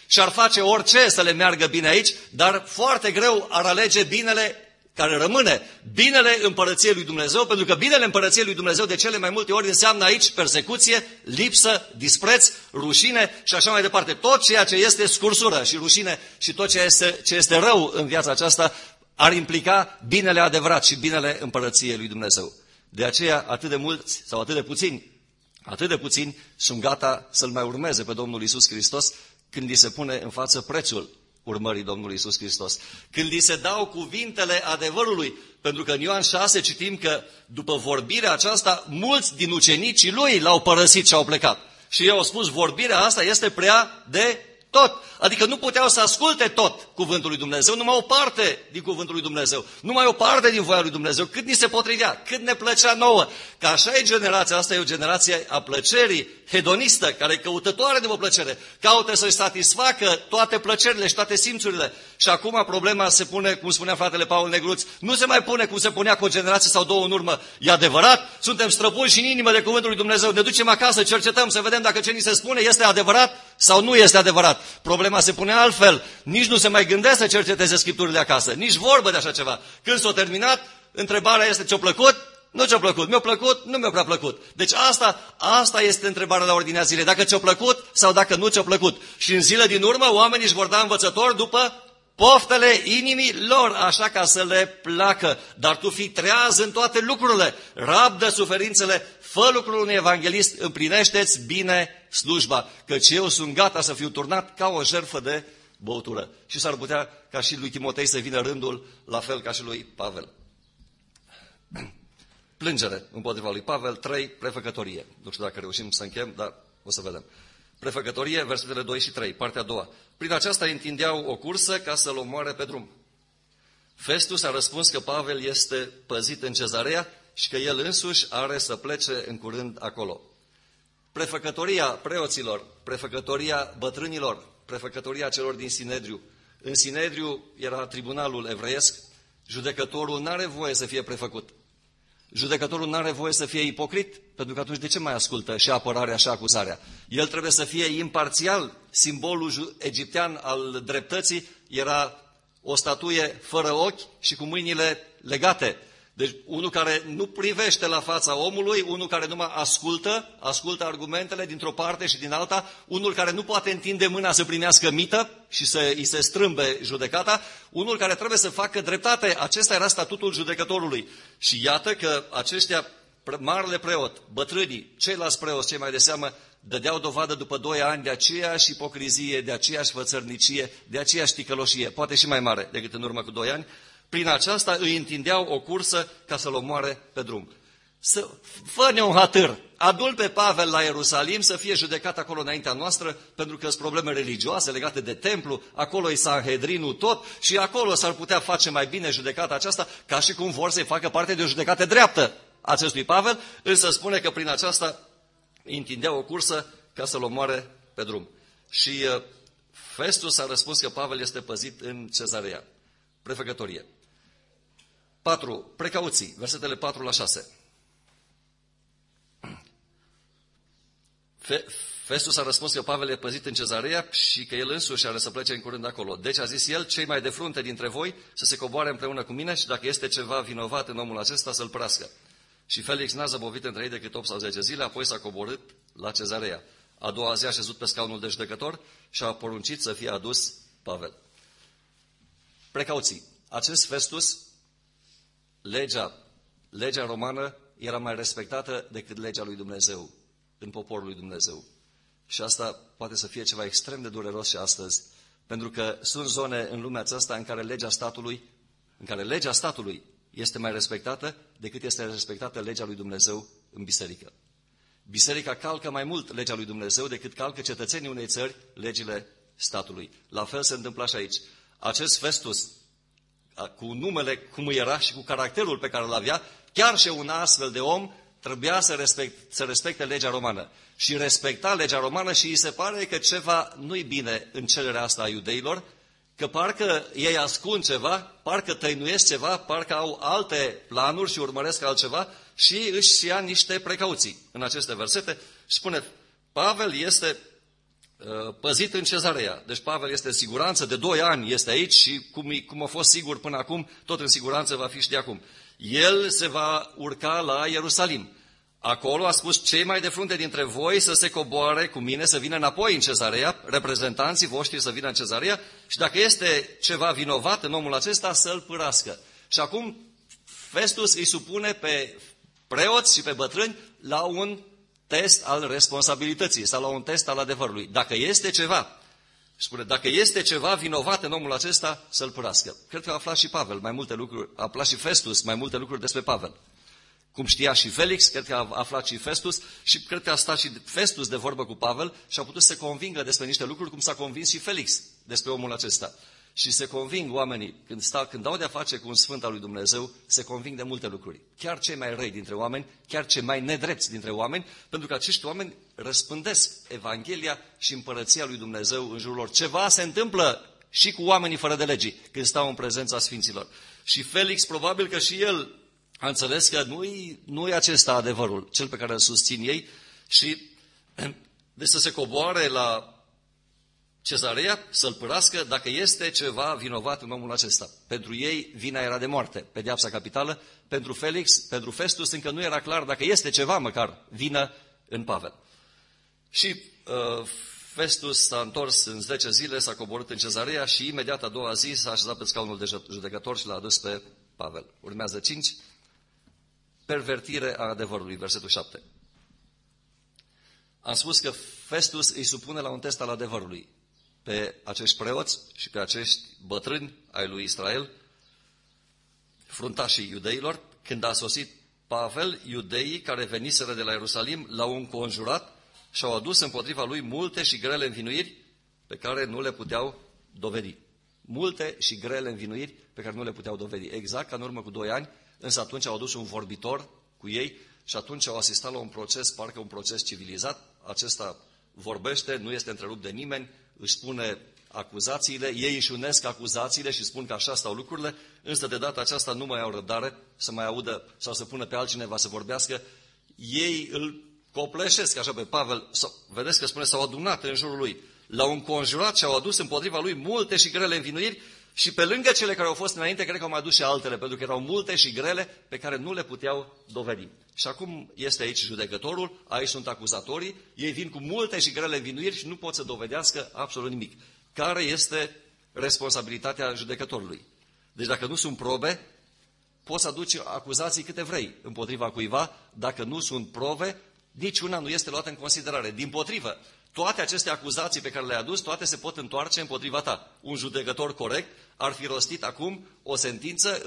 și ar face orice să le meargă bine aici, dar foarte greu ar alege binele care rămâne, binele împărăției lui Dumnezeu, pentru că binele împărăției lui Dumnezeu de cele mai multe ori înseamnă aici persecuție, lipsă, dispreț, rușine și așa mai departe. Tot ceea ce este scursură și rușine și tot ce este rău în viața aceasta ar implica binele adevărat și binele împărăției lui Dumnezeu. De aceea atât de mulți sau atât de puțini sunt gata să-L mai urmeze pe Domnul Iisus Hristos când li se pune în față prețul urmării Domnului Iisus Hristos. Când li se dau cuvintele adevărului, pentru că în Ioan 6 citim că după vorbirea aceasta, mulți din ucenicii lui l-au părăsit și au plecat. Și ei au spus, vorbirea asta este prea de tot. Adică nu puteau să asculte tot cuvântul lui Dumnezeu, numai o parte din cuvântul lui Dumnezeu, numai o parte din voia lui Dumnezeu, cât ni se potrivea, cât ne plăcea nouă. Că așa e generația asta, e o generație a plăcerii, hedonistă, care e căutătoare de o plăcere, caută să-și satisfacă toate plăcerile și toate simțurile. Și acum problema se pune, cum spunea fratele Paul Negruț, nu se mai pune cum se punea cu o generație sau două în urmă. E adevărat? Suntem străpunși în inimă de cuvântul lui Dumnezeu, ne ducem acasă, cercetăm să vedem dacă ce ni se spune este adevărat sau nu este adevărat. Problema se pune altfel. Nici nu se mai gândea să cerceteze Scripturile acasă. Nici vorbă de așa ceva. Când s-a terminat, întrebarea este ți-a plăcut? Nu ți-a plăcut. Mi-a plăcut? Nu mi-a prea plăcut. Deci asta este întrebarea la ordinea zilei. Dacă ți-a plăcut sau dacă nu ți-a plăcut. Și în zile din urmă, oamenii își vor da învățători după poftele inimii lor, așa ca să le placă. Dar tu fii treaz în toate lucrurile. Rabdă suferințele, fă lucrul unui evanghelist, împlinește-ți bine slujba, căci eu sunt gata să fiu turnat ca o jertfă de băutură. Și s-ar putea ca și lui Timotei să vină rândul, la fel ca și lui Pavel. Plângere împotriva lui Pavel, 3, prefăcătorie. Nu știu dacă reușim să închem, dar o să vedem. Prefăcătorie, versetele 2 și 3, partea a doua. Prin aceasta întindeau o cursă ca să-l omoare pe drum. Festus a răspuns că Pavel este păzit în Cezarea și că el însuși are să plece în curând acolo. Prefăcătoria preoților, prefăcătoria bătrânilor, prefăcătoria celor din Sinedriu. În Sinedriu era tribunalul evreiesc, judecătorul n-are voie să fie prefăcut. Judecătorul n-are voie să fie ipocrit, pentru că atunci de ce mai ascultă și apărarea și acuzarea? El trebuie să fie imparțial. Simbolul egiptean al dreptății era o statuie fără ochi și cu mâinile legate. Deci unul care nu privește la fața omului, unul care numai ascultă argumentele dintr-o parte și din alta, unul care nu poate întinde mâna să primească mită și să îi se strâmbe judecata, unul care trebuie să facă dreptate. Acesta era statutul judecătorului. Și iată că aceștia, marele preot, bătrânii, ceilalți preoți, cei mai de seamă, dădeau dovadă după 2 ani de aceeași ipocrizie, de aceeași fățărnicie, de aceeași ticăloșie, poate și mai mare decât în urmă cu 2 ani. Prin aceasta îi întindeau o cursă ca să-l omoare pe drum. Fă-ne un hatâr, adu-l pe Pavel la Ierusalim să fie judecat acolo înaintea noastră, pentru că sunt probleme religioase legate de templu, acolo e Sanhedrinul tot și acolo s-ar putea face mai bine judecata aceasta, ca și cum vor să-i facă parte de o judecată dreaptă acestui Pavel, însă spune că prin aceasta îi întindeau o cursă ca să-l omoare pe drum. Și Festus a răspuns că Pavel este păzit în Cezarea. Prefăcătorie. 4. Precauții. Versetele 4 la 6. Festus a răspuns că Pavel e păzit în Cezarea și că el însuși are să plece în curând acolo. Deci a zis el, cei mai de frunte dintre voi să se coboare împreună cu mine și dacă este ceva vinovat în omul acesta să-l părască. Și Felix n-a zăbovit între ei decât 8 sau 10 zile, apoi s-a coborât la Cezarea. A doua zi a șezut pe scaunul de judecător și a poruncit să fie adus Pavel. Precauții. Acest Festus, legea romană era mai respectată decât legea lui Dumnezeu, în poporul lui Dumnezeu. Și asta poate să fie ceva extrem de dureros și astăzi, pentru că sunt zone în lumea aceasta în care legea statului este mai respectată decât este respectată legea lui Dumnezeu în biserică. Biserica calcă mai mult legea lui Dumnezeu decât calcă cetățenii unei țări legile statului. La fel se întâmplă și aici. Acest Festus, cu numele cum era și cu caracterul pe care îl avea, chiar și un astfel de om trebuia să respecte legea romană. Și respecta legea romană și îi se pare că ceva nu-i bine în cererea asta a iudeilor, că parcă ei ascund ceva, parcă tăinuiesc ceva, parcă au alte planuri și urmăresc altceva și își ia niște precauții în aceste versete. Și spune, Pavel este păzit în Cezarea. Deci Pavel este în siguranță, de 2 ani este aici și cum a fost sigur până acum, tot în siguranță va fi și de acum. El se va urca la Ierusalim. Acolo a spus, cei mai de frunte dintre voi să se coboare cu mine, să vină înapoi în Cezarea, reprezentanții voștri să vină în Cezarea și dacă este ceva vinovat în omul acesta, să-l pârască. Și acum Festus îi supune pe preoți și pe bătrâni la un test al responsabilității sau la un test al adevărului. Dacă este ceva, spune, dacă este ceva vinovat în omul acesta, să-l pârască. Cred că a aflat și Pavel mai multe lucruri, a aflat și Festus mai multe lucruri despre Pavel. Cum știa și Felix, cred că a aflat și Festus și cred că a stat și Festus de vorbă cu Pavel și a putut să se convingă despre niște lucruri, cum s-a convins și Felix despre omul acesta. Și se conving oamenii, când au de-a face cu un sfânt al lui Dumnezeu, se conving de multe lucruri. Chiar cei mai răi dintre oameni, chiar cei mai nedrepți dintre oameni, pentru că acești oameni răspândesc Evanghelia și împărăția lui Dumnezeu în jurul lor. Ceva se întâmplă și cu oamenii fără de legii, când stau în prezența sfinților. Și Felix, probabil că și el a înțeles că nu e acesta adevărul, cel pe care îl susțin ei, și deci să se coboare la Cezarea, să-l pârască dacă este ceva vinovat în omul acesta. Pentru ei vina era de moarte, pedeapsa capitală. Pentru Felix, pentru Festus încă nu era clar dacă este ceva măcar vină în Pavel. Și Festus s-a întors în 10 zile, s-a coborât în Cezarea și imediat a doua zi s-a așezat pe scaunul de judecător și l-a adus pe Pavel. Urmează 5. Pervertire a adevărului, versetul 7. Am spus că Festus îi supune la un test al adevărului pe acești preoți și pe acești bătrâni ai lui Israel, fruntașii iudeilor. Când a sosit Pavel, iudeii care veniseră de la Ierusalim l-au înconjurat și au adus împotriva lui multe și grele învinuiri pe care nu le puteau dovedi. Multe și grele învinuiri pe care nu le puteau dovedi. Exact ca în urmă cu 2 ani, însă atunci au adus un vorbitor cu ei și atunci au asistat la un proces, parcă un proces civilizat. Acesta vorbește, nu este întrerupt de nimeni, își spune acuzațiile, ei își unesc acuzațiile și spun că așa stau lucrurile, însă de data aceasta nu mai au răbdare să mai audă sau să pună pe altcineva să vorbească. Ei îl copleșesc așa pe Pavel, vedeți că spune, s-au adunat în jurul lui, l-au înconjurat și au adus împotriva lui multe și grele învinuiri și pe lângă cele care au fost înainte, cred că au mai adus și altele, pentru că erau multe și grele pe care nu le puteau dovedi. Și acum este aici judecătorul, aici sunt acuzatorii, ei vin cu multe și grele învinuiri și nu pot să dovedească absolut nimic. Care este responsabilitatea judecătorului? Deci dacă nu sunt probe, poți să aduci acuzații câte vrei împotriva cuiva, dacă nu sunt probe, niciuna nu este luată în considerare. Dimpotrivă, toate aceste acuzații pe care le-ai adus, toate se pot întoarce împotriva ta. Un judecător corect ar fi rostit acum o sentință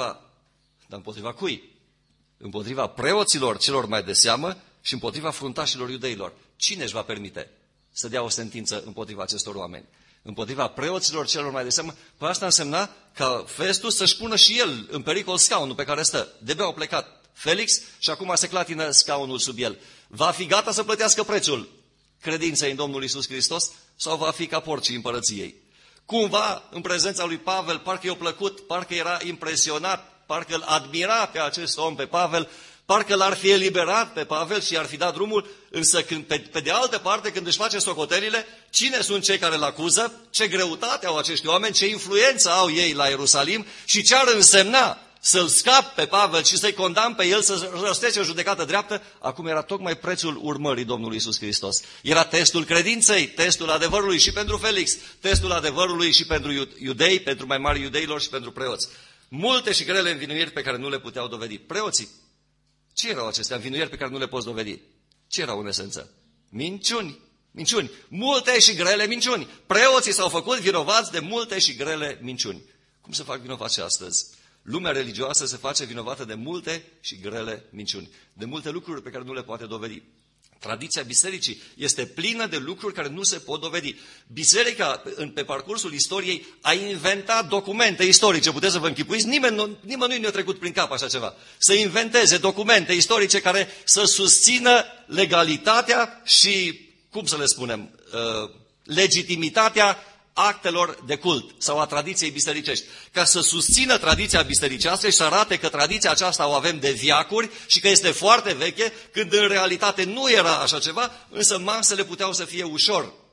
împotriva cui? Împotriva preoților celor mai de seamă și împotriva fruntașilor iudeilor. Cine își va permite să dea o sentință împotriva acestor oameni? Împotriva preoților celor mai de seamă? Păi asta însemna ca Festus să-și pună și el în pericol scaunul pe care stă. De-abia au plecat Felix și acum se clatină scaunul sub el. Va fi gata să plătească prețul credinței în Domnul Iisus Hristos sau va fi ca porcii împărăției? Cumva, în prezența lui Pavel, parcă i-a plăcut, parcă era impresionat, parcă îl admira pe acest om, pe Pavel, parcă l-ar fi eliberat pe Pavel și i-ar fi dat drumul, însă pe de altă parte, când își face socotelile, cine sunt cei care îl acuză, ce greutate au acești oameni, ce influență au ei la Ierusalim și ce ar însemna să-l scap pe Pavel și să-i condamn pe el să răstece o judecată dreaptă, acum era tocmai prețul urmării Domnului Iisus Hristos. Era testul credinței, testul adevărului și pentru Felix, testul adevărului și pentru iudei, pentru mai mari iudeilor și pentru preoți. Multe și grele învinuiri pe care nu le puteau dovedi. Preoții, ce erau acestea învinuiri pe care nu le poți dovedi? Ce erau în esență? Minciuni. Minciuni. Multe și grele minciuni. Preoții s-au făcut vinovați de multe și grele minciuni. Cum se fac vinovați astăzi? Lumea religioasă se face vinovată de multe și grele minciuni, de multe lucruri pe care nu le poate dovedi. Tradiția bisericii este plină de lucruri care nu se pot dovedi. Biserica, pe parcursul istoriei, a inventat documente istorice. Puteți să vă închipuiți? Nimănui nu-i trecut prin cap așa ceva. Să inventeze documente istorice care să susțină legalitatea și, cum să le spunem, legitimitatea actelor de cult sau a tradiției bisericești, ca să susțină tradiția bisericească și să arate că tradiția aceasta o avem de veacuri și că este foarte veche, când în realitate nu era așa ceva, însă masele puteau să fie ușor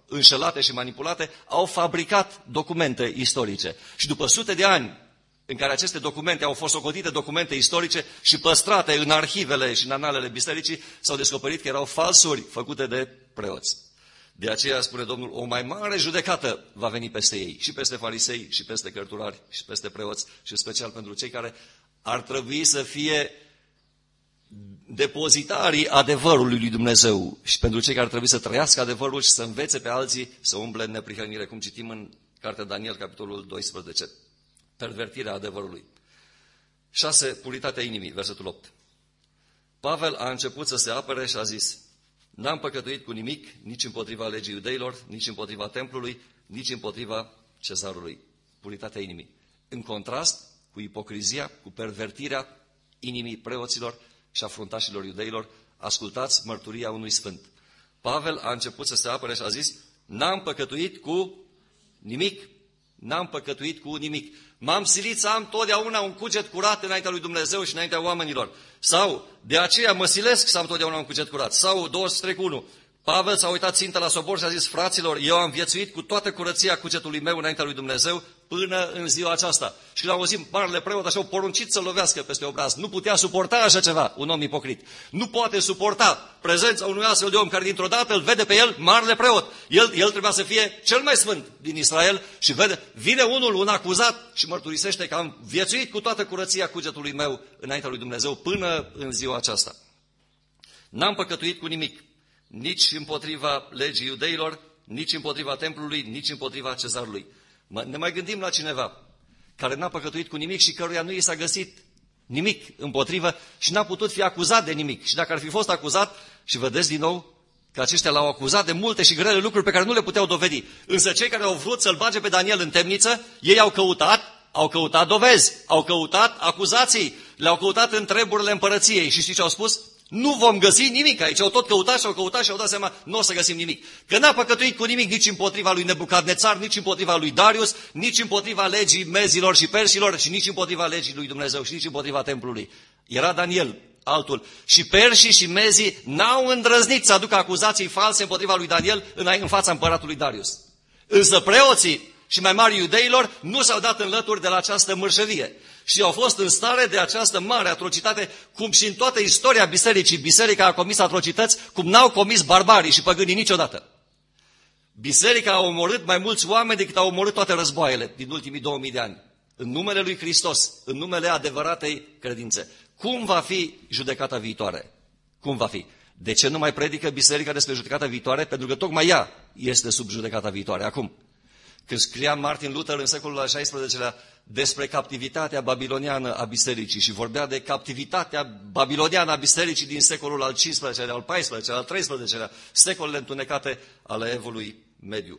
înșelate și manipulate, au fabricat documente istorice. Și după sute de ani în care aceste documente au fost socotite documente istorice și păstrate în arhivele și în analele bisericii, s-au descoperit că erau falsuri făcute de preoți. De aceea spune Domnul, o mai mare judecată va veni peste ei, și peste farisei, și peste cărturari, și peste preoți, și special pentru cei care ar trebui să fie depozitarii adevărului lui Dumnezeu și pentru cei care ar trebui să trăiască adevărul și să învețe pe alții să umble în neprihănire, cum citim în cartea Daniel, capitolul 12. Pervertirea adevărului. 6. Puritatea inimii, versetul 8. Pavel a început să se apere și a zis, n-am păcătuit cu nimic, nici împotriva legii iudeilor, nici împotriva templului, nici împotriva cezarului. Puritatea inimii. În contrast cu ipocrizia, cu pervertirea inimii preoților și a fruntașilor iudeilor, ascultați mărturia unui sfânt. Pavel a început să se apere și a zis, n-am păcătuit cu nimic. N-am păcătuit cu nimic. M-am silit să am totdeauna un cuget curat înaintea lui Dumnezeu și înaintea oamenilor. Sau, de aceea mă silesc să am totdeauna un cuget curat. Sau, 23:1, Pavel s-a uitat țintă la sobor și a zis, fraților, eu am viețuit cu toată curăția cugetului meu înaintea lui Dumnezeu până în ziua aceasta. Și l-am auzit marele preot, așa, au poruncit să-l lovească peste obraz. Nu putea suporta așa ceva, un om ipocrit. Nu poate suporta prezența unui astfel de om care dintr-o dată îl vede pe el marele preot. El trebuia să fie cel mai sfânt din Israel și vine un acuzat și mărturisește că am viețuit cu toată curăția cugetului meu înaintea lui Dumnezeu până în ziua aceasta. N-am păcătuit cu nimic. Nici împotriva legii iudeilor, nici împotriva templului, nici împotriva cezarului. Ne mai gândim la cineva care n-a păcătuit cu nimic și căruia nu i s-a găsit nimic împotrivă și n-a putut fi acuzat de nimic. Și dacă ar fi fost acuzat, și vedeți din nou că aceștia l-au acuzat de multe și grele lucruri pe care nu le puteau dovedi. Însă cei care au vrut să-l bage pe Daniel în temniță, ei au căutat dovezi, au căutat acuzații, le-au căutat în treburile împărăției. Și știți ce au spus? Nu vom găsi nimic aici. Au tot căutat și au căutat și au dat seama, nu o să găsim nimic. Că n-a păcătuit cu nimic nici împotriva lui Nebucadnețar, nici împotriva lui Darius, nici împotriva legii mezilor și persilor și nici împotriva legii lui Dumnezeu și nici împotriva templului. Era Daniel, altul. Și perșii și mezii n-au îndrăznit să aducă acuzații false împotriva lui Daniel în fața împăratului Darius. Însă preoții și mai mari iudeilor nu s-au dat înlături de la această mărșăvie. Și au fost în stare de această mare atrocitate, cum și în toată istoria bisericii. Biserica a comis atrocități cum n-au comis barbarii și păgânii niciodată. Biserica a omorât mai mulți oameni decât au omorât toate războaiele din ultimii 2000 de ani. În numele lui Hristos, în numele adevăratei credințe. Cum va fi judecata viitoare? Cum va fi? De ce nu mai predică biserica despre judecata viitoare? Pentru că tocmai ea este sub judecata viitoare. Acum, când scria Martin Luther în secolul al XVI-lea despre captivitatea babiloniană a bisericii și vorbea de captivitatea babiloniană a bisericii din secolul al XV-lea, al XIV-lea, al XIII-lea, secolele întunecate ale evului mediu.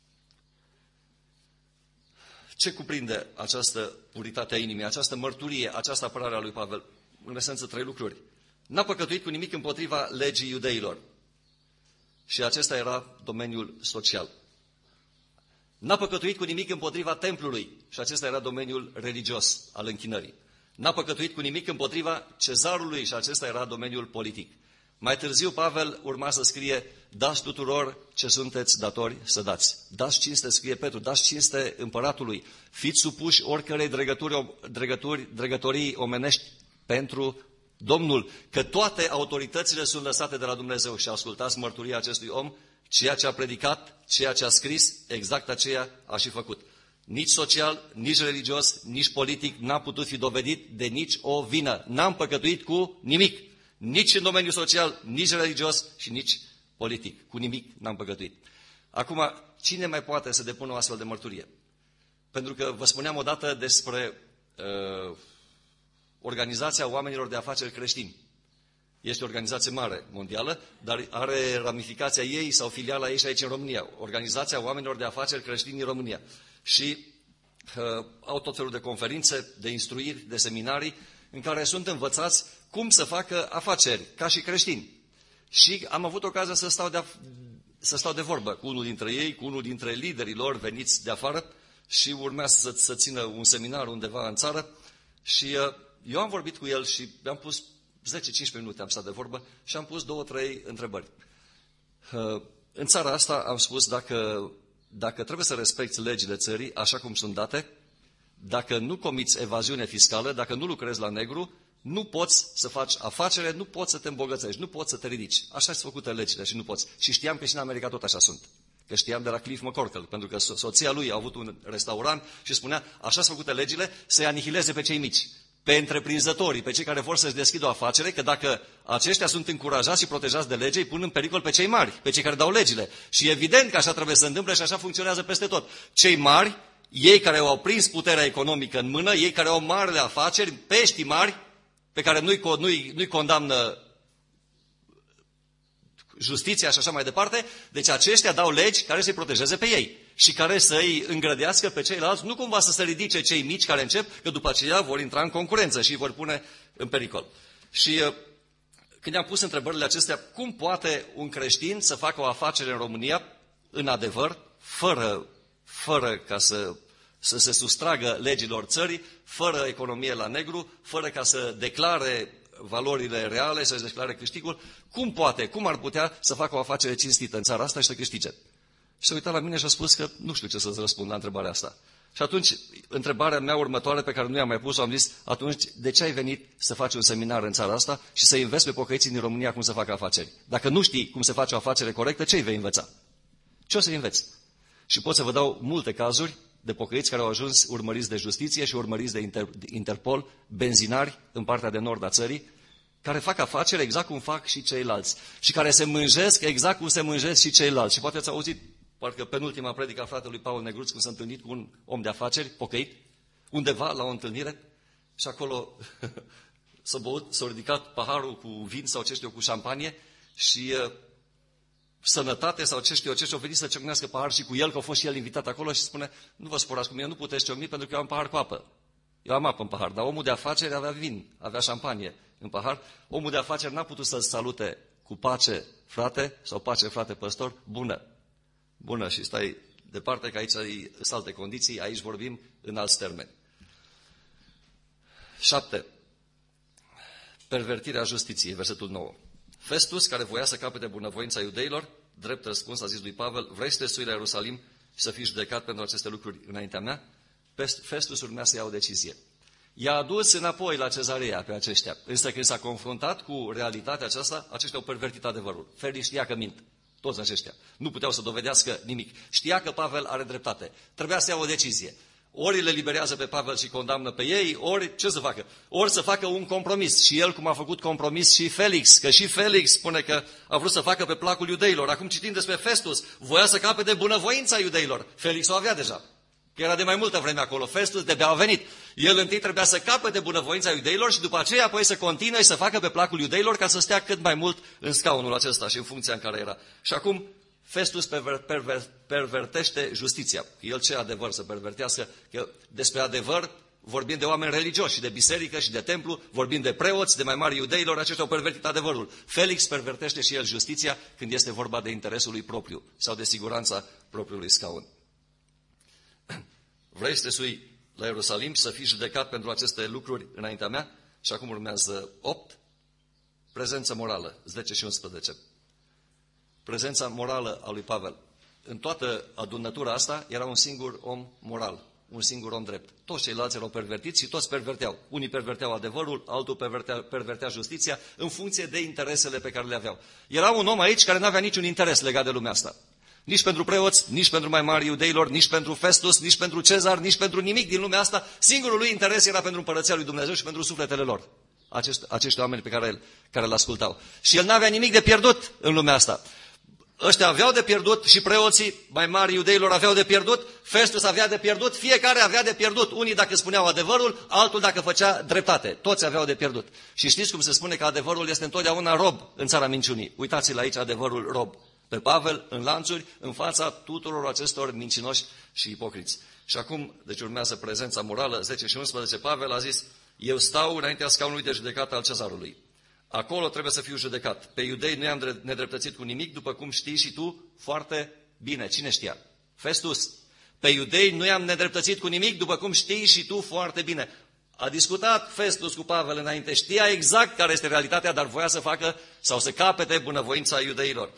Ce cuprinde această puritate a inimii, această mărturie, această apărare a lui Pavel? În esență, 3 lucruri. N-a păcătuit cu nimic împotriva legii iudeilor. Și acesta era domeniul social. N-a păcătuit cu nimic împotriva templului și acesta era domeniul religios al închinării. N-a păcătuit cu nimic împotriva cezarului și acesta era domeniul politic. Mai târziu Pavel urma să scrie, dați tuturor ce sunteți datori să dați. Dați cinste, scrie Petru, dați cinste împăratului. Fiți supuși oricărei dregătorii omenești pentru Domnul, că toate autoritățile sunt lăsate de la Dumnezeu. Și ascultați mărturia acestui om, ceea ce a predicat, ceea ce a scris, exact aceea a și făcut. Nici social, nici religios, nici politic n-a putut fi dovedit de nici o vină. N-am păcătuit cu nimic. Nici în domeniul social, nici religios și nici politic. Cu nimic n-am păcătuit. Acum, cine mai poate să depună o astfel de mărturie? Pentru că vă spuneam odată despre Organizația Oamenilor de Afaceri Creștini. Este o organizație mare, mondială, dar are ramificația ei sau filiala ei și aici în România. Organizația Oamenilor de Afaceri Creștini în România. Și au tot felul de conferințe, de instruiri, de seminarii, în care sunt învățați cum să facă afaceri, ca și creștini. Și am avut ocazia să stau de vorbă cu unul dintre ei, cu unul dintre liderii lor veniți de afară și urmează să țină un seminar undeva în țară. Și eu am vorbit cu el și mi-am pus 10-15 minute am stat de vorbă și am pus 2-3 întrebări. în țara asta am spus, dacă trebuie să respecti legile țării, așa cum sunt date, dacă nu comiți evaziune fiscală, dacă nu lucrezi la negru, nu poți să faci afacere, nu poți să te îmbogățești, nu poți să te ridici. Așa sunt făcute legile și nu poți. Și știam că și în America tot așa sunt. Că știam de la Cliff McCorkle, pentru că soția lui a avut un restaurant și spunea, așa sunt făcute legile, să-i anihileze pe cei mici, pe întreprinzătorii, pe cei care vor să-și deschidă o afacere, că dacă aceștia sunt încurajați și protejați de lege, îi pun în pericol pe cei mari, pe cei care dau legile. Și evident că așa trebuie să se întâmple și așa funcționează peste tot. Cei mari, ei care au prins puterea economică în mână, ei care au marile afaceri, peștii mari, pe care nu-i condamnă justiția și așa mai departe, deci aceștia dau legi care să-i protejeze pe ei și care să-i îngrădească pe ceilalți, nu cumva să se ridice cei mici care încep, că după aceea vor intra în concurență și îi vor pune în pericol. Și când am pus întrebările acestea, cum poate un creștin să facă o afacere în România, în adevăr, fără ca să se sustragă legilor țării, fără economie la negru, fără ca să declare valorile reale, să-și declare câștigul, cum ar putea să facă o afacere cinstită în țara asta și să câștige? Și s-a uitat la mine și a spus că nu știu ce să-ți răspund la întrebarea asta. Și atunci, întrebarea mea următoare pe care nu i-am mai pus-o, am zis, atunci, de ce ai venit să faci un seminar în țara asta și să înveți pe pocăiții din România cum să facă afaceri? Dacă nu știi cum se face o afacere corectă, ce îi vei învăța? Ce o să înveți? Și pot să vă dau multe cazuri de pocăiți care au ajuns urmăriți de justiție și urmăriți de Interpol, benzinari în partea de nord a țării, care fac afaceri exact cum fac și ceilalți și care se mânjesc exact cum se mânjesc și ceilalți. Și poate ați auzit, parcă penultima predică a fratelui Paul Negruț, când s-a întâlnit cu un om de afaceri, pocăit, undeva la o întâlnire și acolo s-a ridicat paharul cu vin sau ce știu eu, cu șampanie și sănătate sau ce știu eu, ce-și-o venit să ciocnească pahar și cu el, că a fost și el invitat acolo și spune, nu vă spărați cu mine, nu puteți ciocni pentru că eu am pahar cu apă. Eu am apă în pahar, dar omul de afaceri avea vin, avea șampanie în pahar. Omul de afaceri n-a putut să-l salute cu pace, frate, sau pace, frate, păstor, bună. Bună și stai departe, că aici sunt alte condiții, aici vorbim în alți termeni. 7. Pervertirea justiției, versetul 9. Festus, care voia să capete bunăvoința iudeilor, drept răspuns a zis lui Pavel, vrei să te sui la Ierusalim și să fii judecat pentru aceste lucruri înaintea mea? Festus urmea să ia o decizie. I-a adus înapoi la Cezarea pe aceștia, însă când s-a confruntat cu realitatea aceasta, aceștia au pervertit adevărul. Felix știa că mint, toți aceștia. Nu puteau să dovedească nimic. Știa că Pavel are dreptate. Trebuia să ia o decizie. Ori le liberează pe Pavel și condamnă pe ei, ori ce să facă? Ori să facă un compromis. Și el, cum a făcut compromis și Felix, că și Felix spune că a vrut să facă pe placul iudeilor. Acum citim despre Festus, voia să capete bunăvoința iudeilor. Felix o avea deja. Că era de mai multă vreme acolo. Festus de-abia a venit. El întâi trebuia să capete bunăvoința iudeilor și după aceea apoi să continue și să facă pe placul iudeilor ca să stea cât mai mult în scaunul acesta și în funcția în care era. Și acum Festus pervertește justiția. El ce adevăr să pervertească? Că despre adevăr vorbim de oameni religioși și de biserică și de templu, vorbim de preoți, de mai mari iudeilor, aceștia au pervertit adevărul. Felix pervertește și el justiția când este vorba de interesul lui propriu sau de siguranța propriului scaun. Vrei să te sui la Ierusalim și să fii judecat pentru aceste lucruri înaintea mea? Și acum urmează 8. Prezență morală, 10 și 11. Prezența morală a lui Pavel. În toată adunătura asta era un singur om moral, un singur om drept. Toți ceilalți erau pervertiți și toți perverteau. Unii perverteau adevărul, altul pervertea justiția în funcție de interesele pe care le aveau. Era un om aici care nu avea niciun interes legat de lumea asta. Nici pentru preoți, nici pentru mai mari iudeilor, nici pentru Festus, nici pentru Cezar, nici pentru nimic din lumea asta. Singurul lui interes era pentru împărăția lui Dumnezeu și pentru sufletele lor. Acești oameni pe care îl ascultau. Și el n-avea nimic de pierdut în lumea asta. Ăștia aveau de pierdut și preoții mai mari iudeilor aveau de pierdut, Festus avea de pierdut, fiecare avea de pierdut. Unii dacă spuneau adevărul, altul dacă făcea dreptate. Toți aveau de pierdut. Și știți cum se spune că adevărul este întotdeauna rob în țara minciunii. Uitați-l aici, adevărul rob. Pe Pavel, în lanțuri, în fața tuturor acestor mincinoși și ipocriți. Și acum, deci urmează prezența morală, 10 și 11, Pavel a zis, eu stau înaintea scaunului de judecată al Cezarului. Acolo trebuie să fiu judecat. Pe iudei nu i-am nedreptățit cu nimic, după cum știi și tu foarte bine. Cine știa? Festus. Pe iudei nu i-am nedreptățit cu nimic, după cum știi și tu foarte bine. A discutat Festus cu Pavel înainte, știa exact care este realitatea, dar voia să facă sau să capete bunăvoința iudeilor.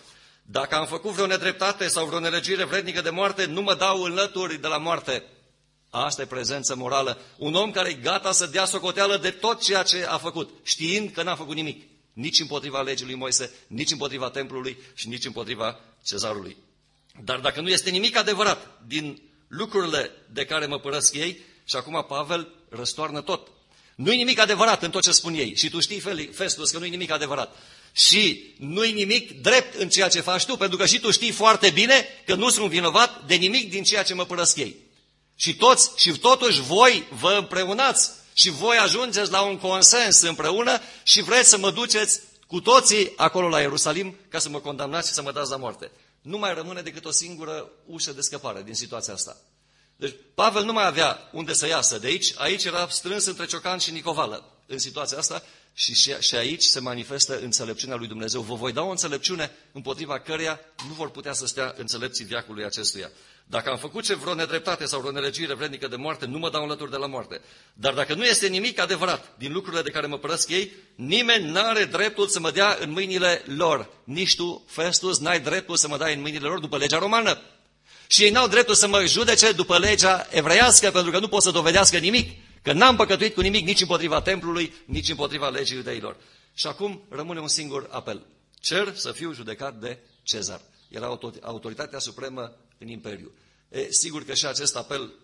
Dacă am făcut vreo nedreptate sau vreo nelegire vrednică de moarte, nu mă dau înlături de la moarte. Asta e prezență morală. Un om care e gata să dea socoteală de tot ceea ce a făcut, știind că n-a făcut nimic. Nici împotriva legii lui Moise, nici împotriva templului și nici împotriva cezarului. Dar dacă nu este nimic adevărat din lucrurile de care mă părăsc ei, și acum Pavel răstoarnă tot. Nu-i nimic adevărat în tot ce spun ei. Și tu știi, Festus, că nu-i nimic adevărat. Și nu-i nimic drept în ceea ce faci tu, pentru că și tu știi foarte bine că nu sunt vinovat de nimic din ceea ce mă părăsc ei. Și totuși voi vă împreunați și voi ajungeți la un consens împreună și vreți să mă duceți cu toții acolo la Ierusalim ca să mă condamnați și să mă dați la moarte. Nu mai rămâne decât o singură ușă de scăpare din situația asta. Deci Pavel nu mai avea unde să iasă de aici, aici era strâns între Ciocan și Nicovală în situația asta și aici se manifestă înțelepciunea lui Dumnezeu. Vă voi da o înțelepciune împotriva căreia nu vor putea să stea înțelepții veacului acestuia. Dacă am făcut vreo nedreptate sau vreo nelegire vrednică de moarte, nu mă dau înlături de la moarte. Dar dacă nu este nimic adevărat din lucrurile de care mă părăsc ei, nimeni n-are dreptul să mă dea în mâinile lor. Nici tu, Festus, n-ai dreptul să mă dai în mâinile lor după legea romană. Și ei n-au dreptul să mă judece după legea evreiască, pentru că nu pot să dovedească nimic, că n-am păcătuit cu nimic nici împotriva templului, nici împotriva legii iudeilor. Și acum rămâne un singur apel. Cer să fiu judecat de Cezar. Era autoritatea supremă în imperiu. Sigur că și acest apel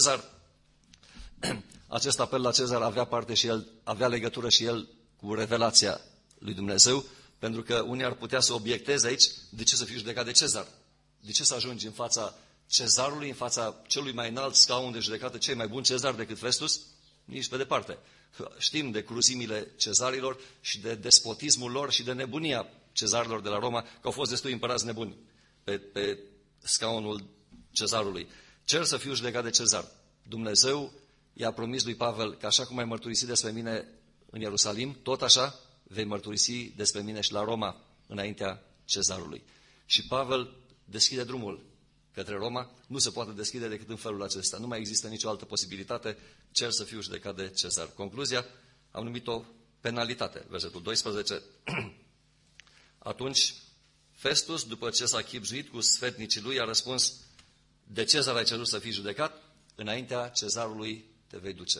la Cezar avea parte și el, avea legătură și el cu revelația lui Dumnezeu, pentru că unii ar putea să obiecteze aici, de ce să fiu judecat de Cezar? De ce să ajungi în fața Cezarului, în fața celui mai înalt scaun de judecată, cei mai buni Cezar decât Festus? Nici pe departe. Știm de cruzimile cezarilor și de despotismul lor și de nebunia cezarilor de la Roma, că au fost destui împărați nebuni pe scaunul cezarului. Cer să fiu judecat de Cezar. Dumnezeu i-a promis lui Pavel că așa cum ai mărturisit despre mine în Ierusalim, tot așa vei mărturisi despre mine și la Roma, înaintea Cezarului. Și Pavel deschide drumul către Roma, nu se poate deschide decât în felul acesta. Nu mai există nicio altă posibilitate, cer să fiu judecat de Cezar. Concluzia, am numit-o penalitate, versetul 12. Atunci, Festus, după ce s-a chibzuit cu sfetnicii lui, a răspuns, de Cezar ai cerut să fii judecat? Înaintea Cezarului te vei duce.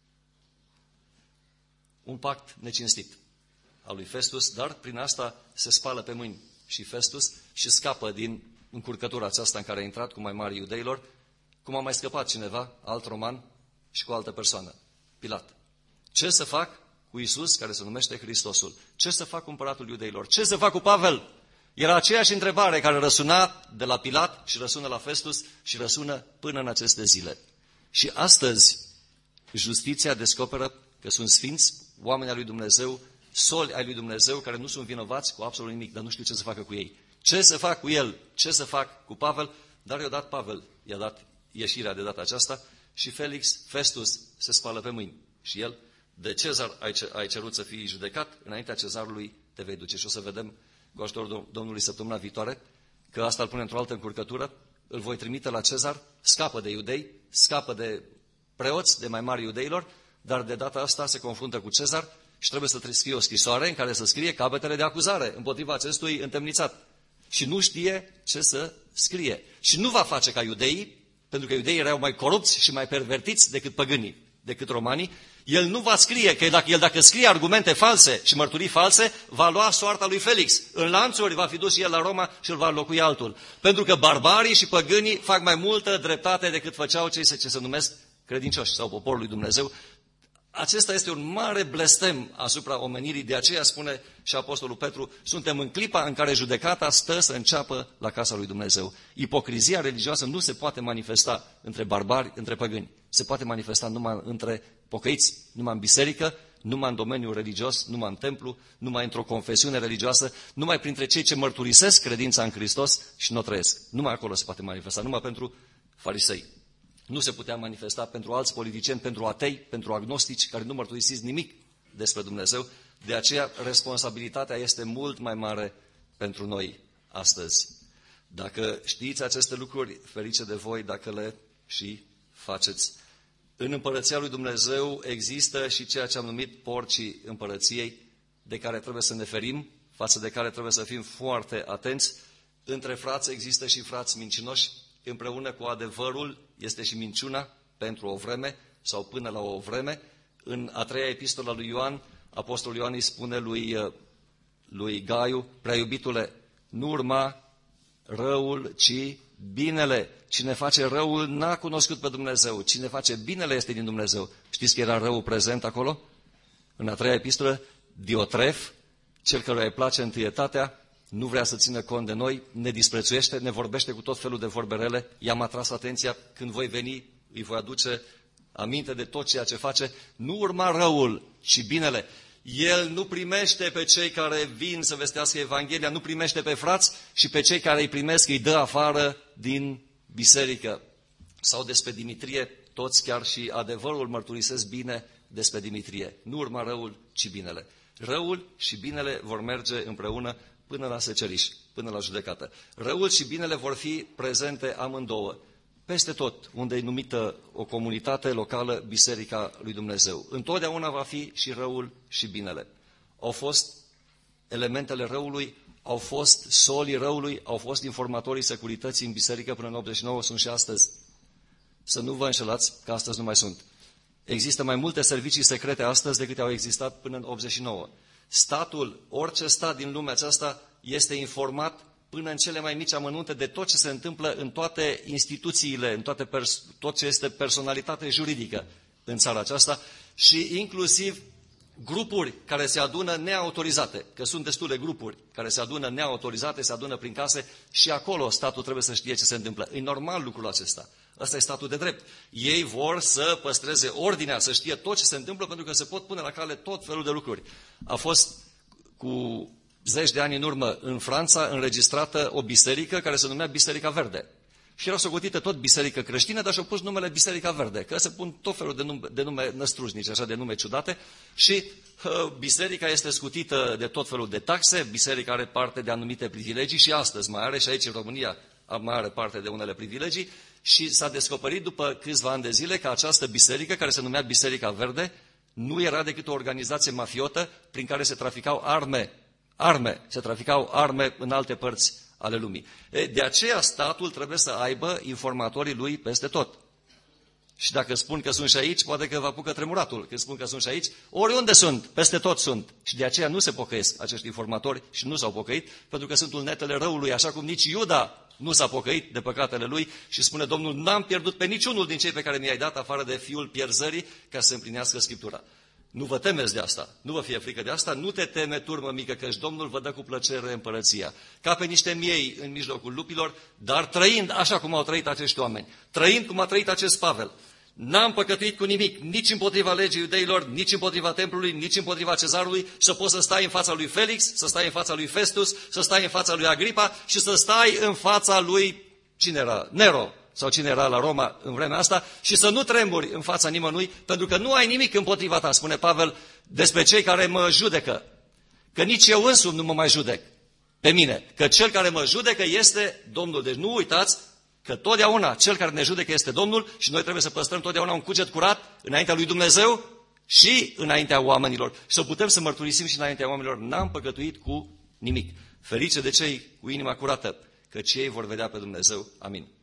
Un pact necinstit al lui Festus, dar prin asta se spală pe mâini și Festus și scapă din încurcătura aceasta în care a intrat cu mai mari iudeilor, cum a mai scăpat cineva, alt roman și cu o altă persoană, Pilat. Ce să fac cu Iisus, care se numește Hristosul? Ce să fac cu împăratul iudeilor? Ce să fac cu Pavel? Era aceeași întrebare care răsuna de la Pilat și răsună la Festus și răsună până în aceste zile. Și astăzi justiția descoperă că sunt sfinți, oameni ai lui Dumnezeu, soli ai lui Dumnezeu, care nu sunt vinovați cu absolut nimic, dar nu știu ce să facă cu ei. Ce să fac cu el? Ce să fac cu Pavel? Dar i-a dat Pavel, i-a dat ieșirea de data aceasta și Festus se spală pe mâini. Și el, de Cezar ai cerut să fii judecat, înaintea Cezarului te vei duce. Și o să vedem cu ajutorul Domnului săptămâna viitoare, că asta îl pune într-o altă încurcătură, îl voi trimite la Cezar, scapă de iudei, scapă de preoți, de mai mari iudeilor, dar de data asta se confruntă cu Cezar și trebuie să scrie o scrisoare în care să scrie capetele de acuzare împotriva acestui întemnițat. Și nu știe ce să scrie. Și nu va face ca iudeii, pentru că iudeii erau mai corupți și mai pervertiți decât păgânii, decât romanii. El nu va scrie, că dacă scrie argumente false și mărturii false, va lua soarta lui Felix. În lanțuri va fi dus el la Roma și îl va înlocui altul. Pentru că barbarii și păgânii fac mai multă dreptate decât făceau cei ce se numesc credincioși sau poporul lui Dumnezeu. Acesta este un mare blestem asupra omenirii, de aceea spune și Apostolul Petru, suntem în clipa în care judecata stă să înceapă la casa lui Dumnezeu. Ipocrizia religioasă nu se poate manifesta între barbari, între păgâni. Se poate manifesta numai între pocăiți, numai în biserică, numai în domeniul religios, numai în templu, numai într-o confesiune religioasă, numai printre cei ce mărturisesc credința în Hristos și nu o trăiesc. Numai acolo se poate manifesta, numai pentru farisei. Nu se putea manifesta pentru alți politicieni, pentru atei, pentru agnostici, care nu mărturisiți nimic despre Dumnezeu. De aceea, responsabilitatea este mult mai mare pentru noi astăzi. Dacă știți aceste lucruri, ferice de voi dacă le și faceți. În împărăția lui Dumnezeu există și ceea ce am numit porcii împărăției, de care trebuie să ne ferim, față de care trebuie să fim foarte atenți, Între frați există și frați mincinoși, împreună cu adevărul este și minciuna pentru o vreme sau până la o vreme. În a treia epistolă a lui Ioan, apostolul Ioan îi spune lui Gaiu: prea iubitule, nu urma răul, ci binele. Cine face răul n-a cunoscut pe Dumnezeu. Cine face binele este din Dumnezeu. Știți că era răul prezent acolo? În a treia epistolă, Diotref, cel căruia îi place întâietatea, nu vrea să țină cont de noi, ne disprețuiește, ne vorbește cu tot felul de vorbe rele. I-am atras atenția: când voi veni, îi voi aduce aminte de tot ceea ce face. Nu urma răul, ci binele. El nu primește pe cei care vin să vestească Evanghelia, nu primește pe frați, și pe cei care îi primesc îi dă afară din biserică. Sau despre Dimitrie, toți chiar și adevărul mărturisesc bine despre Dimitrie. Nu urma răul, ci binele. Răul și binele vor merge împreună până la seceriș, până la judecată. Răul și binele vor fi prezente amândouă, peste tot unde e numită o comunitate locală, Biserica lui Dumnezeu. Întotdeauna va fi și răul și binele. Au fost elementele răului, au fost solii răului, au fost informatorii securității în biserică până în 89, sunt și astăzi. Să nu vă înșelați că astăzi nu mai sunt. Există mai multe servicii secrete astăzi decât au existat până în 89. Statul, orice stat din lumea aceasta, este informat până în cele mai mici amănunte de tot ce se întâmplă în toate instituțiile, în tot ce este personalitate juridică în țara aceasta, și inclusiv grupuri care se adună neautorizate, că sunt destule grupuri care se adună neautorizate, se adună prin case, și acolo statul trebuie să știe ce se întâmplă. E normal lucrul acesta. Ăsta e statul de drept. Ei vor să păstreze ordinea, să știe tot ce se întâmplă, pentru că se pot pune la cale tot felul de lucruri. A fost cu 10 de ani în urmă în Franța înregistrată o biserică care se numea Biserica Verde. Și era socotită tot biserică creștină, dar și-au pus numele Biserica Verde, că se pun tot felul de nume năstrușnice, așa, de nume ciudate, și biserica este scutită de tot felul de taxe, biserica are parte de anumite privilegii și astăzi mai are, și aici în România mai are parte de unele privilegii, și s-a descoperit după câțiva ani de zile că această biserică, care se numea Biserica Verde, nu era decât o organizație mafiotă prin care se traficau se traficau arme în alte părți ale lumii. De aceea statul trebuie să aibă informatorii lui peste tot. Și dacă spun că sunt și aici, poate că vă apucă tremuratul. Când spun că sunt și aici, oriunde sunt, peste tot sunt. Și de aceea nu se pocăiesc acești informatori și nu s-au pocăit, pentru că sunt uneltele răului, așa cum nici Iuda nu s-a pocăit de păcatele lui și spune Domnul: n-am pierdut pe niciunul din cei pe care mi-ai dat, afară de fiul pierzării, ca să se împlinească Scriptura. Nu vă temeți de asta, nu vă fie frică de asta, nu te teme, turmă mică, căci Domnul vă dă cu plăcere împărăția. Ca pe niște miei în mijlocul lupilor, dar trăind așa cum au trăit acești oameni, trăind cum a trăit acest Pavel. N-am păcătuit cu nimic, nici împotriva legii iudeilor, nici împotriva templului, nici împotriva cezarului, să poți să stai în fața lui Felix, să stai în fața lui Festus, să stai în fața lui Agripa și să stai în fața lui, cine era? Nero, sau cine era la Roma în vremea asta, și să nu tremuri în fața nimănui, pentru că nu ai nimic împotriva ta, spune Pavel despre cei care mă judecă, că nici eu însumi nu mă mai judec pe mine, că cel care mă judecă este Domnul. Deci nu uitați că totdeauna cel care ne judecă este Domnul și noi trebuie să păstrăm totdeauna un cuget curat înaintea lui Dumnezeu și înaintea oamenilor. Și să putem să mărturisim și înaintea oamenilor: n-am păcătuit cu nimic. Ferice de cei cu inima curată, căci ei vor vedea pe Dumnezeu. Amin.